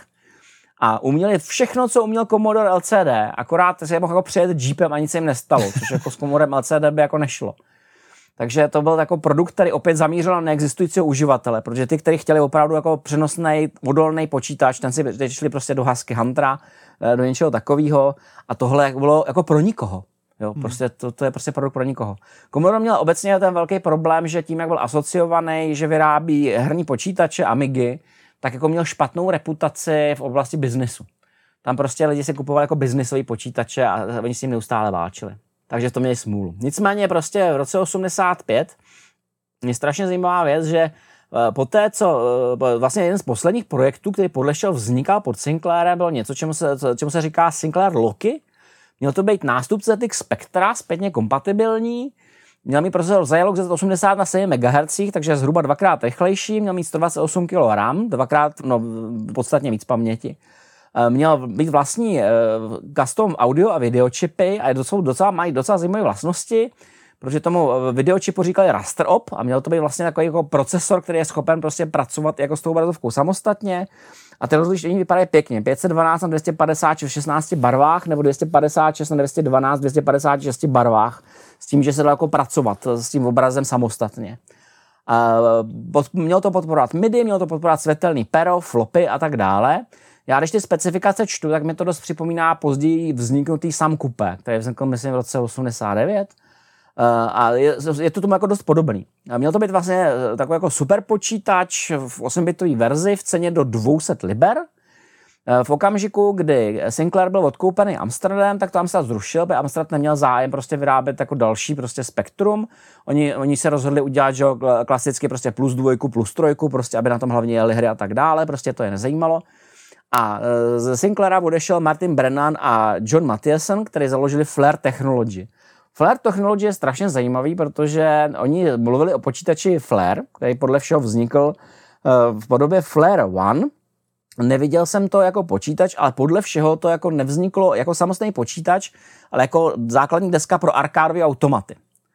A uměli všechno, co uměl Commodore LCD, akorát se mohl jako přijet jeepem a nic se jim nestalo, což jako s Commodorem LCD by jako nešlo. Takže to byl jako produkt, který opět zamířil na neexistujícího uživatele, protože ty, kteří chtěli opravdu jako přenosný, odolný počítač, ten si šli prostě do Husky Huntera, do něčeho takového a tohle bylo jako pro nikoho. Jo, prostě to je prostě produkt pro nikoho. Commodore měl obecně ten velký problém, že tím, jak byl asociovaný, že vyrábí herní počítače, Amigy, tak jako měl špatnou reputaci v oblasti biznesu. Tam prostě lidi si kupovali jako biznisový počítače a oni s tím neustále válčili. Takže to měli smůlu. Nicméně prostě v roce 85 je strašně zajímavá věc, že poté, co vlastně jeden z posledních projektů, který podle všeho vznikal pod Sinclairem, bylo něco, čemu se říká Sinclair Loki. Měl to být nástupce ZX Spectra, zpětně kompatibilní. Měl mít procesor Zilog Z80 na 7 MHz, takže zhruba 2x rychlejší. Měl mít 128 kg RAM, podstatně víc paměti. Měl být vlastní custom audio a videočipy a mají docela zajímavé vlastnosti, protože tomu videočipu říkali raster op a měl to být vlastně takový jako procesor, který je schopen prostě pracovat jako s tou obrazovkou samostatně. A ty rozlišení vypadají pěkně. 512 na 256 v 16 barvách nebo 256 na 212 v 256 barvách s tím, že se dá jako pracovat s tím obrazem samostatně. Mělo to podporovat MIDI, mělo to podporovat světelný pero, flopy a tak dále. Já když ty specifikace čtu, tak mi to dost připomíná později vzniknutý Sam Coupé, který vznikl myslím v roce 89. A je to tomu jako dost podobný. A měl to být vlastně takový jako super počítač v 8-bitové verzi v ceně do 200 liber. V okamžiku, kdy Sinclair byl odkoupený Amsterdam, tak to Amstrad zrušil, protože Amstrad neměl zájem prostě vyrábět jako další prostě spektrum. Oni se rozhodli udělat, že klasicky prostě +2, +3, prostě aby na tom hlavně jeli hry a tak dále, prostě to je nezajímalo. A z Sinclaira odešel Martin Brennan a John Mathieson, kteří založili Flare Technology. Flare Technology je strašně zajímavý, protože oni mluvili o počítači Flare, který podle všeho vznikl v podobě Flare One. Neviděl jsem to jako počítač, ale podle všeho to jako nevzniklo jako samostatný počítač, ale jako základní deska pro arkádové automaty.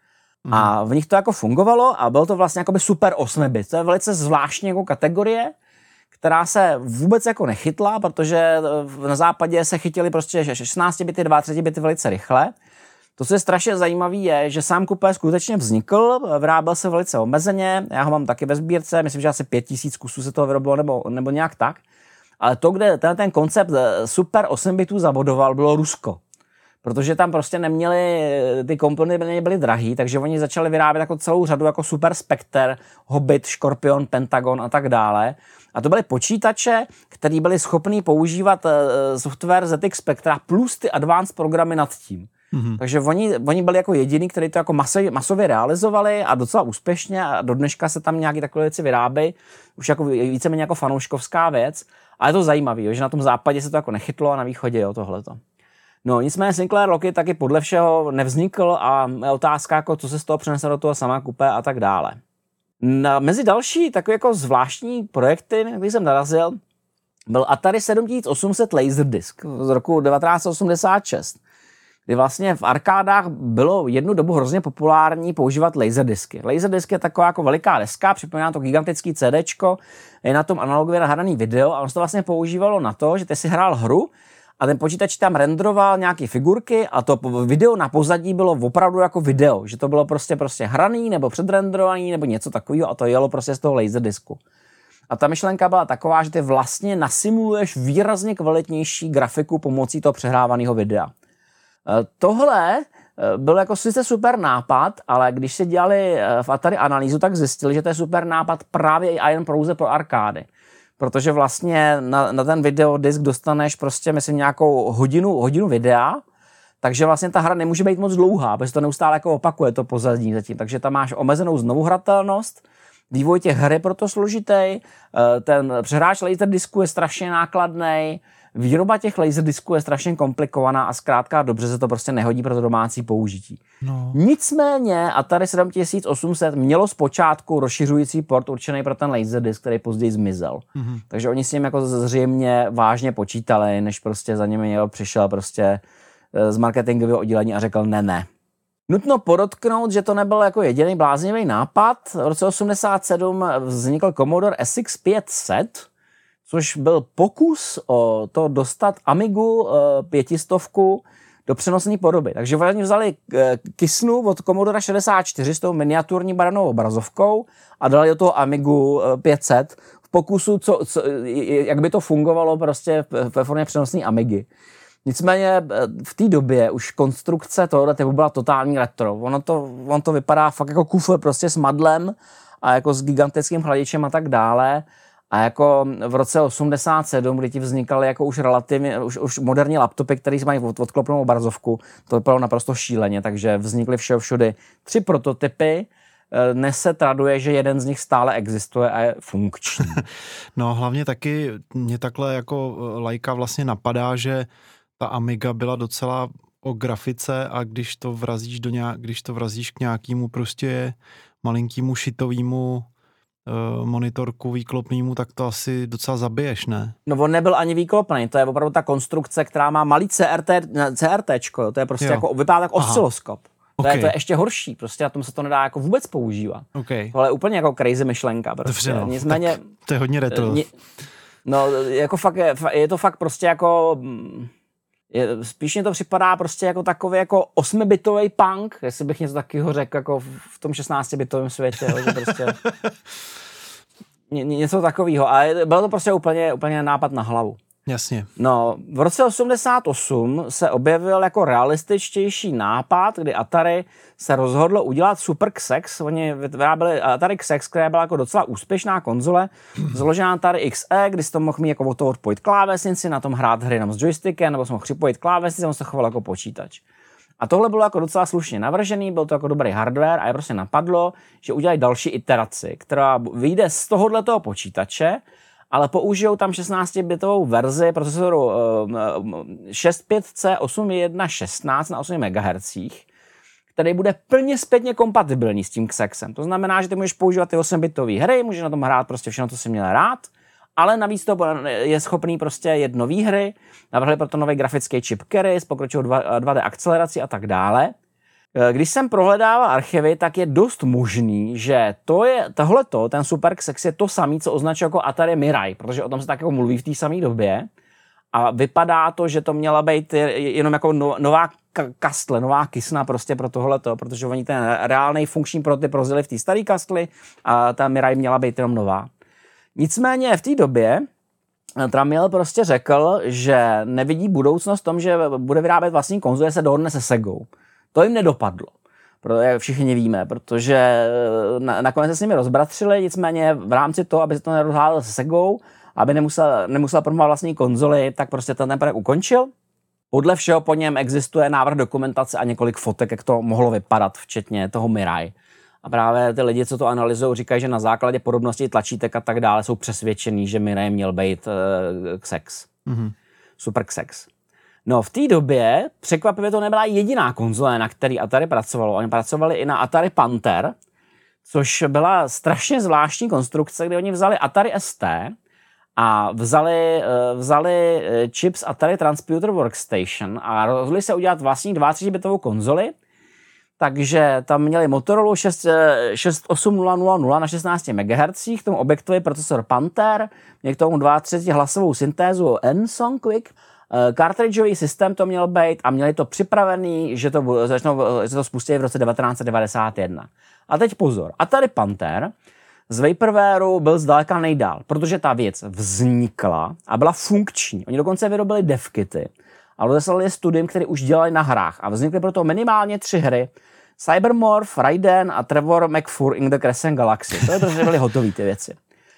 A v nich to jako fungovalo a bylo to vlastně jakoby super 8-bit. To je velice zvláštní jako kategorie, která se vůbec jako nechytla, protože na západě se chytili prostě 16 bity, 32 bity velice rychle. To, co je strašně zajímavé, je, že Sam Coupé skutečně vznikl, vyráběl se velice omezeně, já ho mám taky ve sbírce, myslím, že asi 5000 kusů se toho vyrobilo nebo nějak tak. Ale to, kde ten koncept super 8 bitů zabodoval, bylo Rusko. Protože tam prostě neměli, ty komponenty nebyly drahý, takže oni začali vyrábět jako celou řadu jako Super Spectre, Hobbit, Scorpion, Pentagon a tak dále. A to byly počítače, které byly schopný používat software ZX Spectra plus ty advanced programy nad tím. Takže oni byli jako jediní, kteří to jako masově realizovali a docela úspěšně a do dneška se tam nějaké takové věci vyrábějí, už jako víceméně jako fanouškovská věc. A je to zajímavé, že na tom západě se to jako nechytlo a na východě jo tohleto. No nicméně Sinclair Loki taky podle všeho nevznikl a je otázka, jako, co se z toho přenese do toho Sama Coupé a tak dále. Mezi další takové jako zvláštní projekty, který jsem narazil, byl Atari 7800 Laserdisc z roku 1986, kdy vlastně v arkádách bylo jednu dobu hrozně populární používat laserdisky. Laserdisk je taková jako veliká deska, připomíná to gigantický CDčko, je na tom analogově nahraný video a on se to vlastně používalo na to, že ty si hrál hru a ten počítač tam renderoval nějaké figurky a to video na pozadí bylo opravdu jako video, že to bylo prostě hraný nebo předrenderovaný nebo něco takového a to jelo prostě z toho laserdisku. A ta myšlenka byla taková, že ty vlastně nasimuluješ výrazně kvalitnější grafiku pomocí toho přehrávaného videa. Tohle byl jako sice super nápad, ale když se dělali v Atari analýzu, tak zjistili, že to je super nápad právě a jen pouze pro arkády. Protože vlastně na ten videodisk dostaneš prostě, myslím, nějakou hodinu videa, takže vlastně ta hra nemůže být moc dlouhá, protože to neustále jako opakuje to pozadí zatím. Takže tam máš omezenou znovuhratelnost, vývoj těch her je proto složitý, ten přehráč laserdisku je strašně nákladný, výroba těch laserdisků je strašně komplikovaná a zkrátka dobře se to prostě nehodí pro to domácí použití. No. Nicméně Atari 7800 mělo zpočátku rozšiřující port určený pro ten laserdisk, který později zmizel. Mm-hmm. Takže oni s ním jako zřejmě vážně počítali, než prostě za nimi přišel prostě z marketingového oddělení a řekl ne. Nutno podotknout, že to nebyl jako jediný bláznivý nápad. V roce 87 vznikl Commodore SX 500, což byl pokus o to dostat Amigu 500 do přenosné podoby. Takže oni vzali kysnu od Commodore 64 s tou miniaturní barevnou obrazovkou a dali do toho Amigu 500 v pokusu, jak by to fungovalo prostě ve formě přenosné Amigy. Nicméně v té době už konstrukce tohoto typu byla totální retro. On to vypadá fakt jako kufle prostě s madlem a jako s gigantickým chladičem a tak dále. A jako v roce 87, kdy ti vznikaly jako už relativně, už moderní laptopy, které mají odklopnou obrazovku, to vypadalo naprosto šíleně, takže vznikly všude 3 prototypy. Dnes se traduje, že jeden z nich stále existuje a je funkční. No hlavně taky mě takhle jako laika vlastně napadá, že ta Amiga byla docela o grafice a když to vrazíš k nějakému prostě malinkýmu šitovýmu monitorku výklopnýmu, tak to asi docela zabiješ, ne? No on nebyl ani výklopný, to je opravdu ta konstrukce, která má malý CRTčko, to je prostě jako, vypadá tak osciloskop. To je ještě horší, prostě na tom se to nedá jako vůbec používat. Okay. Tohle je úplně jako crazy myšlenka. Prostě. Dobře, no. Nicméně, to je hodně retro. No, jako fakt je to fakt prostě jako... spíš mě to připadá prostě jako takový jako 8-bitový punk, jestli bych něco takového řekl jako v tom 16-bitovém světě, že prostě něco takového. A bylo to prostě úplně nápad na hlavu. Jasně. No, v roce 88 se objevil jako realističtější nápad, kdy Atari se rozhodlo udělat Super Xex. Oni vyráběli Atari Xex, která byla jako docela úspěšná konzole, založená Atari XE, kdy si to mohl mít jako od toho odpojit klávesnici, na tom hrát hry jenom s joystickem, nebo si mohl připojit klávesnici, on se choval jako počítač. A tohle bylo jako docela slušně navržený, byl to jako dobrý hardware a je prostě napadlo, že udělají další iteraci, která vyjde z tohohletoho počítače, ale použijou tam 16-bitovou verzi procesoru 65C8116 na 8 MHz, který bude plně zpětně kompatibilní s tím Xexem. To znamená, že ty můžeš používat ty 8-bitové hry, můžeš na tom hrát prostě všechno, co jsi měl rád, ale navíc to je schopný prostě jet nový hry, navrhli proto nový grafický chip Keris, pokročilou 2D akceleraci a tak dále. Když jsem prohledával archivy, tak je dost možný, že ten Super Xex je to samý, co označuje jako Atari Mirai, protože o tom se tak jako mluví v té samé době. A vypadá to, že to měla být jenom jako nová kastle, nová kysna prostě pro tohleto, protože oni ten reálný funkční prototyp rozdělili v té staré kastli a ta Mirai měla být jenom nová. Nicméně v té době Tramiel prostě řekl, že nevidí budoucnost v tom, že bude vyrábět vlastní konzole, se dohodne se Segou. To jim nedopadlo, jak všichni víme, protože nakonec se s nimi rozbratřili, nicméně v rámci toho, aby se to nerozhádalo se Segou, aby nemusel promovat vlastní konzoli, tak prostě ten projekt ukončil. Podle všeho po něm existuje návrh dokumentace a několik fotek, jak to mohlo vypadat, včetně toho Mirai. A právě ty lidi, co to analyzují, říkají, že na základě podobnosti tlačítek a tak dále jsou přesvědčení, že Mirai měl být Xex. Mm-hmm. Super Xex. No v té době překvapivě to nebyla jediná konzole, na který Atari pracovalo. Oni pracovali i na Atari Panther, což byla strašně zvláštní konstrukce, kdy oni vzali Atari ST A vzali chips Atari Transputer Workstation a rozhodli se udělat vlastní 32-bitovou konzoli, takže tam měli Motorola 68000 na 16 MHz, k tomu objektový procesor Panther, měli k tomu 32 hlasovou syntézu N-Song Quick, cartridgeový systém to měl být a měli to připravený, že to spustili v roce 1991. A teď pozor, Atari Panther z Vaporwareu byl zdaleka nejdál, protože ta věc vznikla a byla funkční. Oni dokonce vyrobili devkity a rozeslali studium, které už dělali na hrách a vznikly proto minimálně 3 hry. Cybermorph, Raiden a Trevor McFur in the Crescent Galaxy. To je to, že byly hotové ty věci.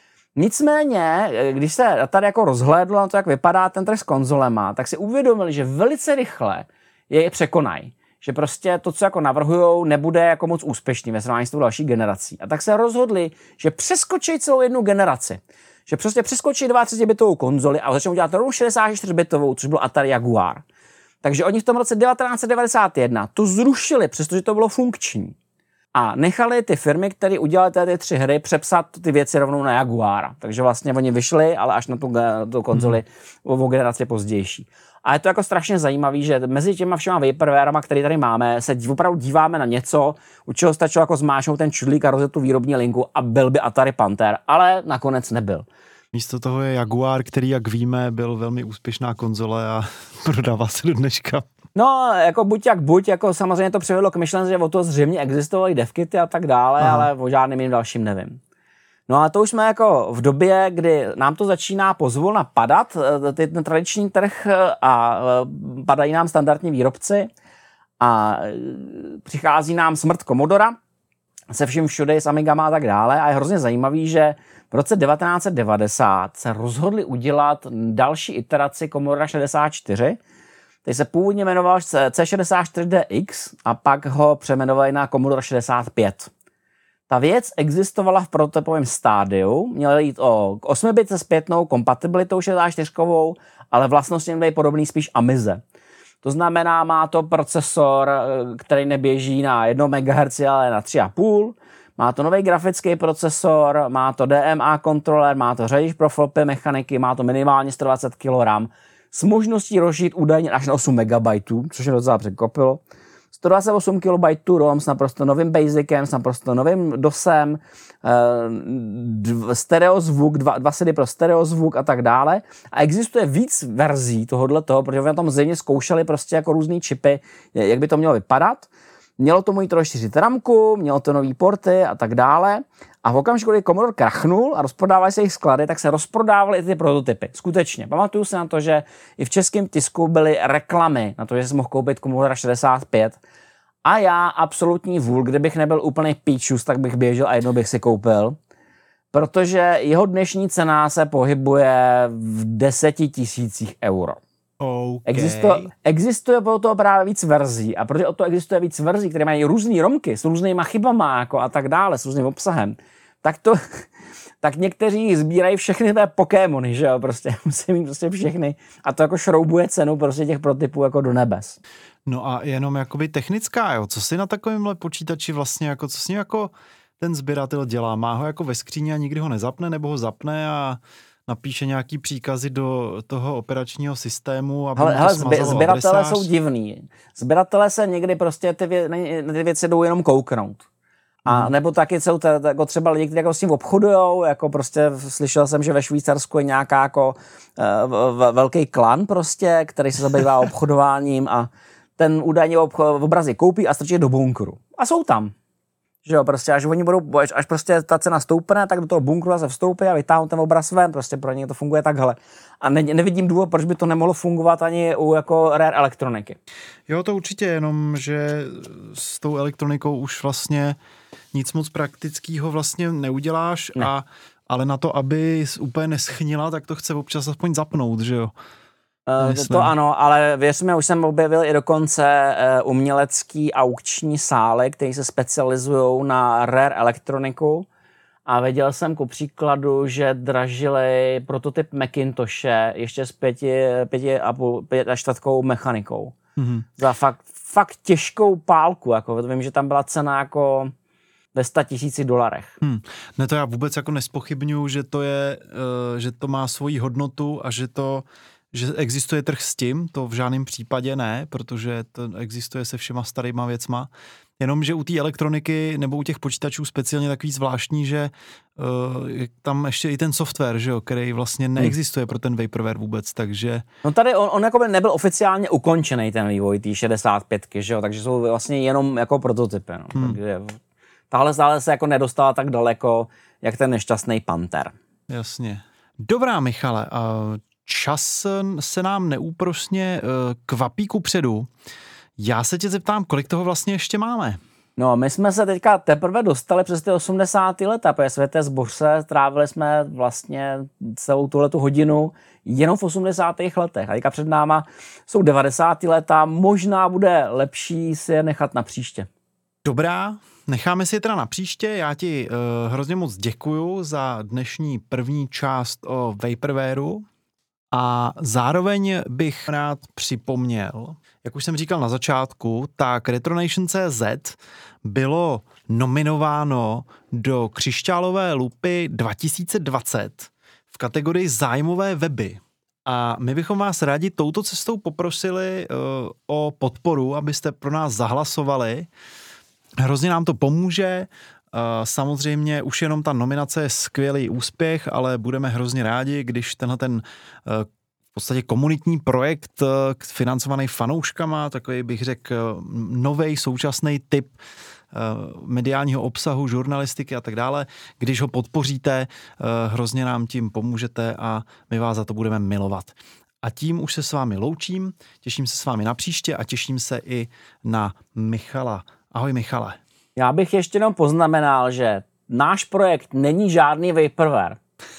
Nicméně, když se tady jako rozhlédlo na to, jak vypadá ten trh s konzolema, tak si uvědomili, že velice rychle je překonají. Že prostě to, co jako navrhujou, nebude jako moc úspěšný ve srovnání s tou další generací. A tak se rozhodli, že přeskočí celou jednu generaci. Že prostě přeskočí 32-bitovou konzoli a začnou dělat rovnou 64-bitovou, což byl Atari Jaguar. Takže oni v tom roce 1991 to zrušili, přestože to bylo funkční. A nechali ty firmy, které udělaly ty 3 hry, přepsat ty věci rovnou na Jaguara. Takže vlastně oni vyšli, ale až na tu konzoli o generaci pozdější. A je to jako strašně zajímavý, že mezi těma všema vaporwarama, které tady máme, se opravdu díváme na něco, u čeho stačilo jako zmáčknout ten čudlík a rozjet tu výrobní linku a byl by Atari Panther, ale nakonec nebyl. Místo toho je Jaguar, který, jak víme, byl velmi úspěšná konzole a prodává se do dneška. No, jako buď, jako samozřejmě to přivedlo k myšlence, že o to zřejmě existovaly devkity a tak dále, ale o žádným jiným dalším nevím. No a to už jsme jako v době, kdy nám to začíná pozvolna padat, ten tradiční trh a padají nám standardní výrobci a přichází nám smrt Commodora se vším všude, s Amigama a tak dále a je hrozně zajímavý, že v roce 1990 se rozhodli udělat další iteraci Commodore 64, který se původně jmenoval C64DX a pak ho přejmenovali na Commodore 65. Ta věc existovala v prototypovém stádiu, měla jít o 8-bit se zpětnou kompatibilitou 64, ale vlastnostně byly podobný spíš Amize. To znamená, má to procesor, který neběží na 1 MHz, ale na 3,5. Má to nový grafický procesor, má to DMA kontroler, má to řadič pro flopy mechaniky, má to minimálně 120 kg RAM s možností rozšířit údajně až na 8 MB, což mě docela překvapilo. 128 KB ROM s naprosto novým basicem, s naprosto novým DOSem, stereozvuk, 2 CD pro stereozvuk a tak dále. A existuje víc verzí tohoto, protože na tom zřejmě zkoušeli prostě jako různý čipy, jak by to mělo vypadat. Mělo to mít rozšířit ramku, mělo to nový porty a tak dále. A v okamžiku, kdy Commodore krachnul a rozprodávaly se jejich sklady, tak se rozprodávaly i ty prototypy. Skutečně. Pamatuju se na to, že i v českém tisku byly reklamy na to, že jsi mohl koupit Commodore 65. A já absolutní vůl, kdybych nebyl úplný píčus, tak bych běžel a jednou bych si koupil. Protože jeho dnešní cena se pohybuje v 10 000 euro. Okay. Existuje pro to právě víc verzí a protože o to existuje víc verzí, které mají různý romky s různýma chybama jako a tak dále, s různým obsahem, tak někteří sbírají všechny té Pokémony, že jo, prostě musí mít prostě všechny a to jako šroubuje cenu prostě těch prototypů jako do nebes. No a jenom jakoby technická, jo, co si na takovémhle počítači vlastně jako, co s ním jako ten sběratel dělá? Má ho jako ve skříni a nikdy ho nezapne nebo ho zapne a napíše nějaký příkazy do toho operačního systému, aby to smazalo sběratele jsou divný. Sběratele se někdy prostě ty věci jdou jenom kouknout. A nebo taky jsou jako třeba lidi, kteří jako s tím obchodujou, jako prostě slyšel jsem, že ve Švýcarsku je nějaká jako velký klan prostě, který se zabývá obchodováním a ten údajně obrazy koupí a strčí do bunkru. A jsou tam. Že jo, prostě až prostě ta cena stoupne, tak do toho bunkru se vstoupí a vytáhnou ten obraz ven, prostě pro ně to funguje takhle. A nevidím důvod, proč by to nemohlo fungovat ani u jako rare elektroniky. Jo, to určitě, jenom že s tou elektronikou už vlastně nic moc praktického vlastně neuděláš, ne. Ale na to, aby úplně neschnila, tak to chce občas aspoň zapnout, že jo? To ano, ale věřme, už jsem objevil i dokonce umělecký aukční sály, které se specializují na rare elektroniku a věděl jsem ku příkladu, že dražili prototyp Macintoshe ještě s 5,4 mechanikou. Za fakt těžkou pálku, jako vím, že tam byla cena jako ve $100,000. Ne, to já vůbec jako nespochybňuju, že to má svoji hodnotu a že existuje trh s tím, to v žádném případě ne, protože to existuje se všema starýma věcma. Jenomže u té elektroniky nebo u těch počítačů speciálně takový zvláštní, že je tam ještě i ten software, že jo, který vlastně neexistuje pro ten vaporware vůbec, takže... No tady on jako by nebyl oficiálně ukončený ten vývoj té 65, že jo, takže jsou vlastně jenom jako prototypy, no. Takže tahle stále se jako nedostala tak daleko, jak ten nešťastný Panther. Jasně. Dobrá, Michale, čas se nám neúprosně kvapí kupředu. Já se tě zeptám, kolik toho vlastně ještě máme? No, my jsme se teďka teprve dostali přes ty 80. leta, protože světé zbořce trávili jsme vlastně celou tuhletu hodinu jenom v 80. letech. A teďka před náma jsou 90. leta, možná bude lepší si je nechat na příště. Dobrá, necháme si je teda na příště. Já ti hrozně moc děkuju za dnešní první část o vaporwareu. A zároveň bych rád připomněl, jak už jsem říkal na začátku, tak Retronation.cz bylo nominováno do Křišťálové lupy 2020 v kategorii zájmové weby. A my bychom vás rádi touto cestou poprosili o podporu, abyste pro nás zahlasovali. Hrozně nám to pomůže. Samozřejmě už jenom ta nominace je skvělý úspěch, ale budeme hrozně rádi, když tenhle ten v podstatě komunitní projekt financovaný fanouškama, takový bych řekl novej současný typ mediálního obsahu, žurnalistiky a tak dále, když ho podpoříte, hrozně nám tím pomůžete a my vás za to budeme milovat. A tím už se s vámi loučím, těším se s vámi na příště a těším se i na Michala. Ahoj, Michale. Já bych ještě jenom poznamenal, že náš projekt není žádný vaporware.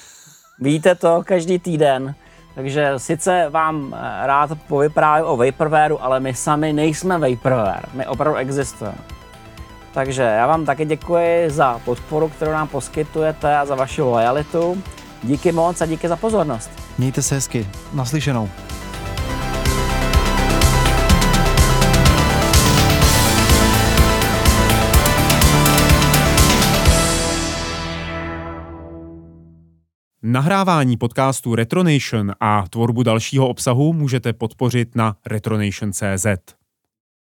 Víte to každý týden, takže sice vám rád povyprávím o vaporwareu, ale my sami nejsme vaporware, my opravdu existujeme. Takže já vám taky děkuji za podporu, kterou nám poskytujete a za vaši lojalitu. Díky moc a díky za pozornost. Mějte se hezky. Naslyšenou. Nahrávání podcastu Retronation a tvorbu dalšího obsahu můžete podpořit na retronation.cz.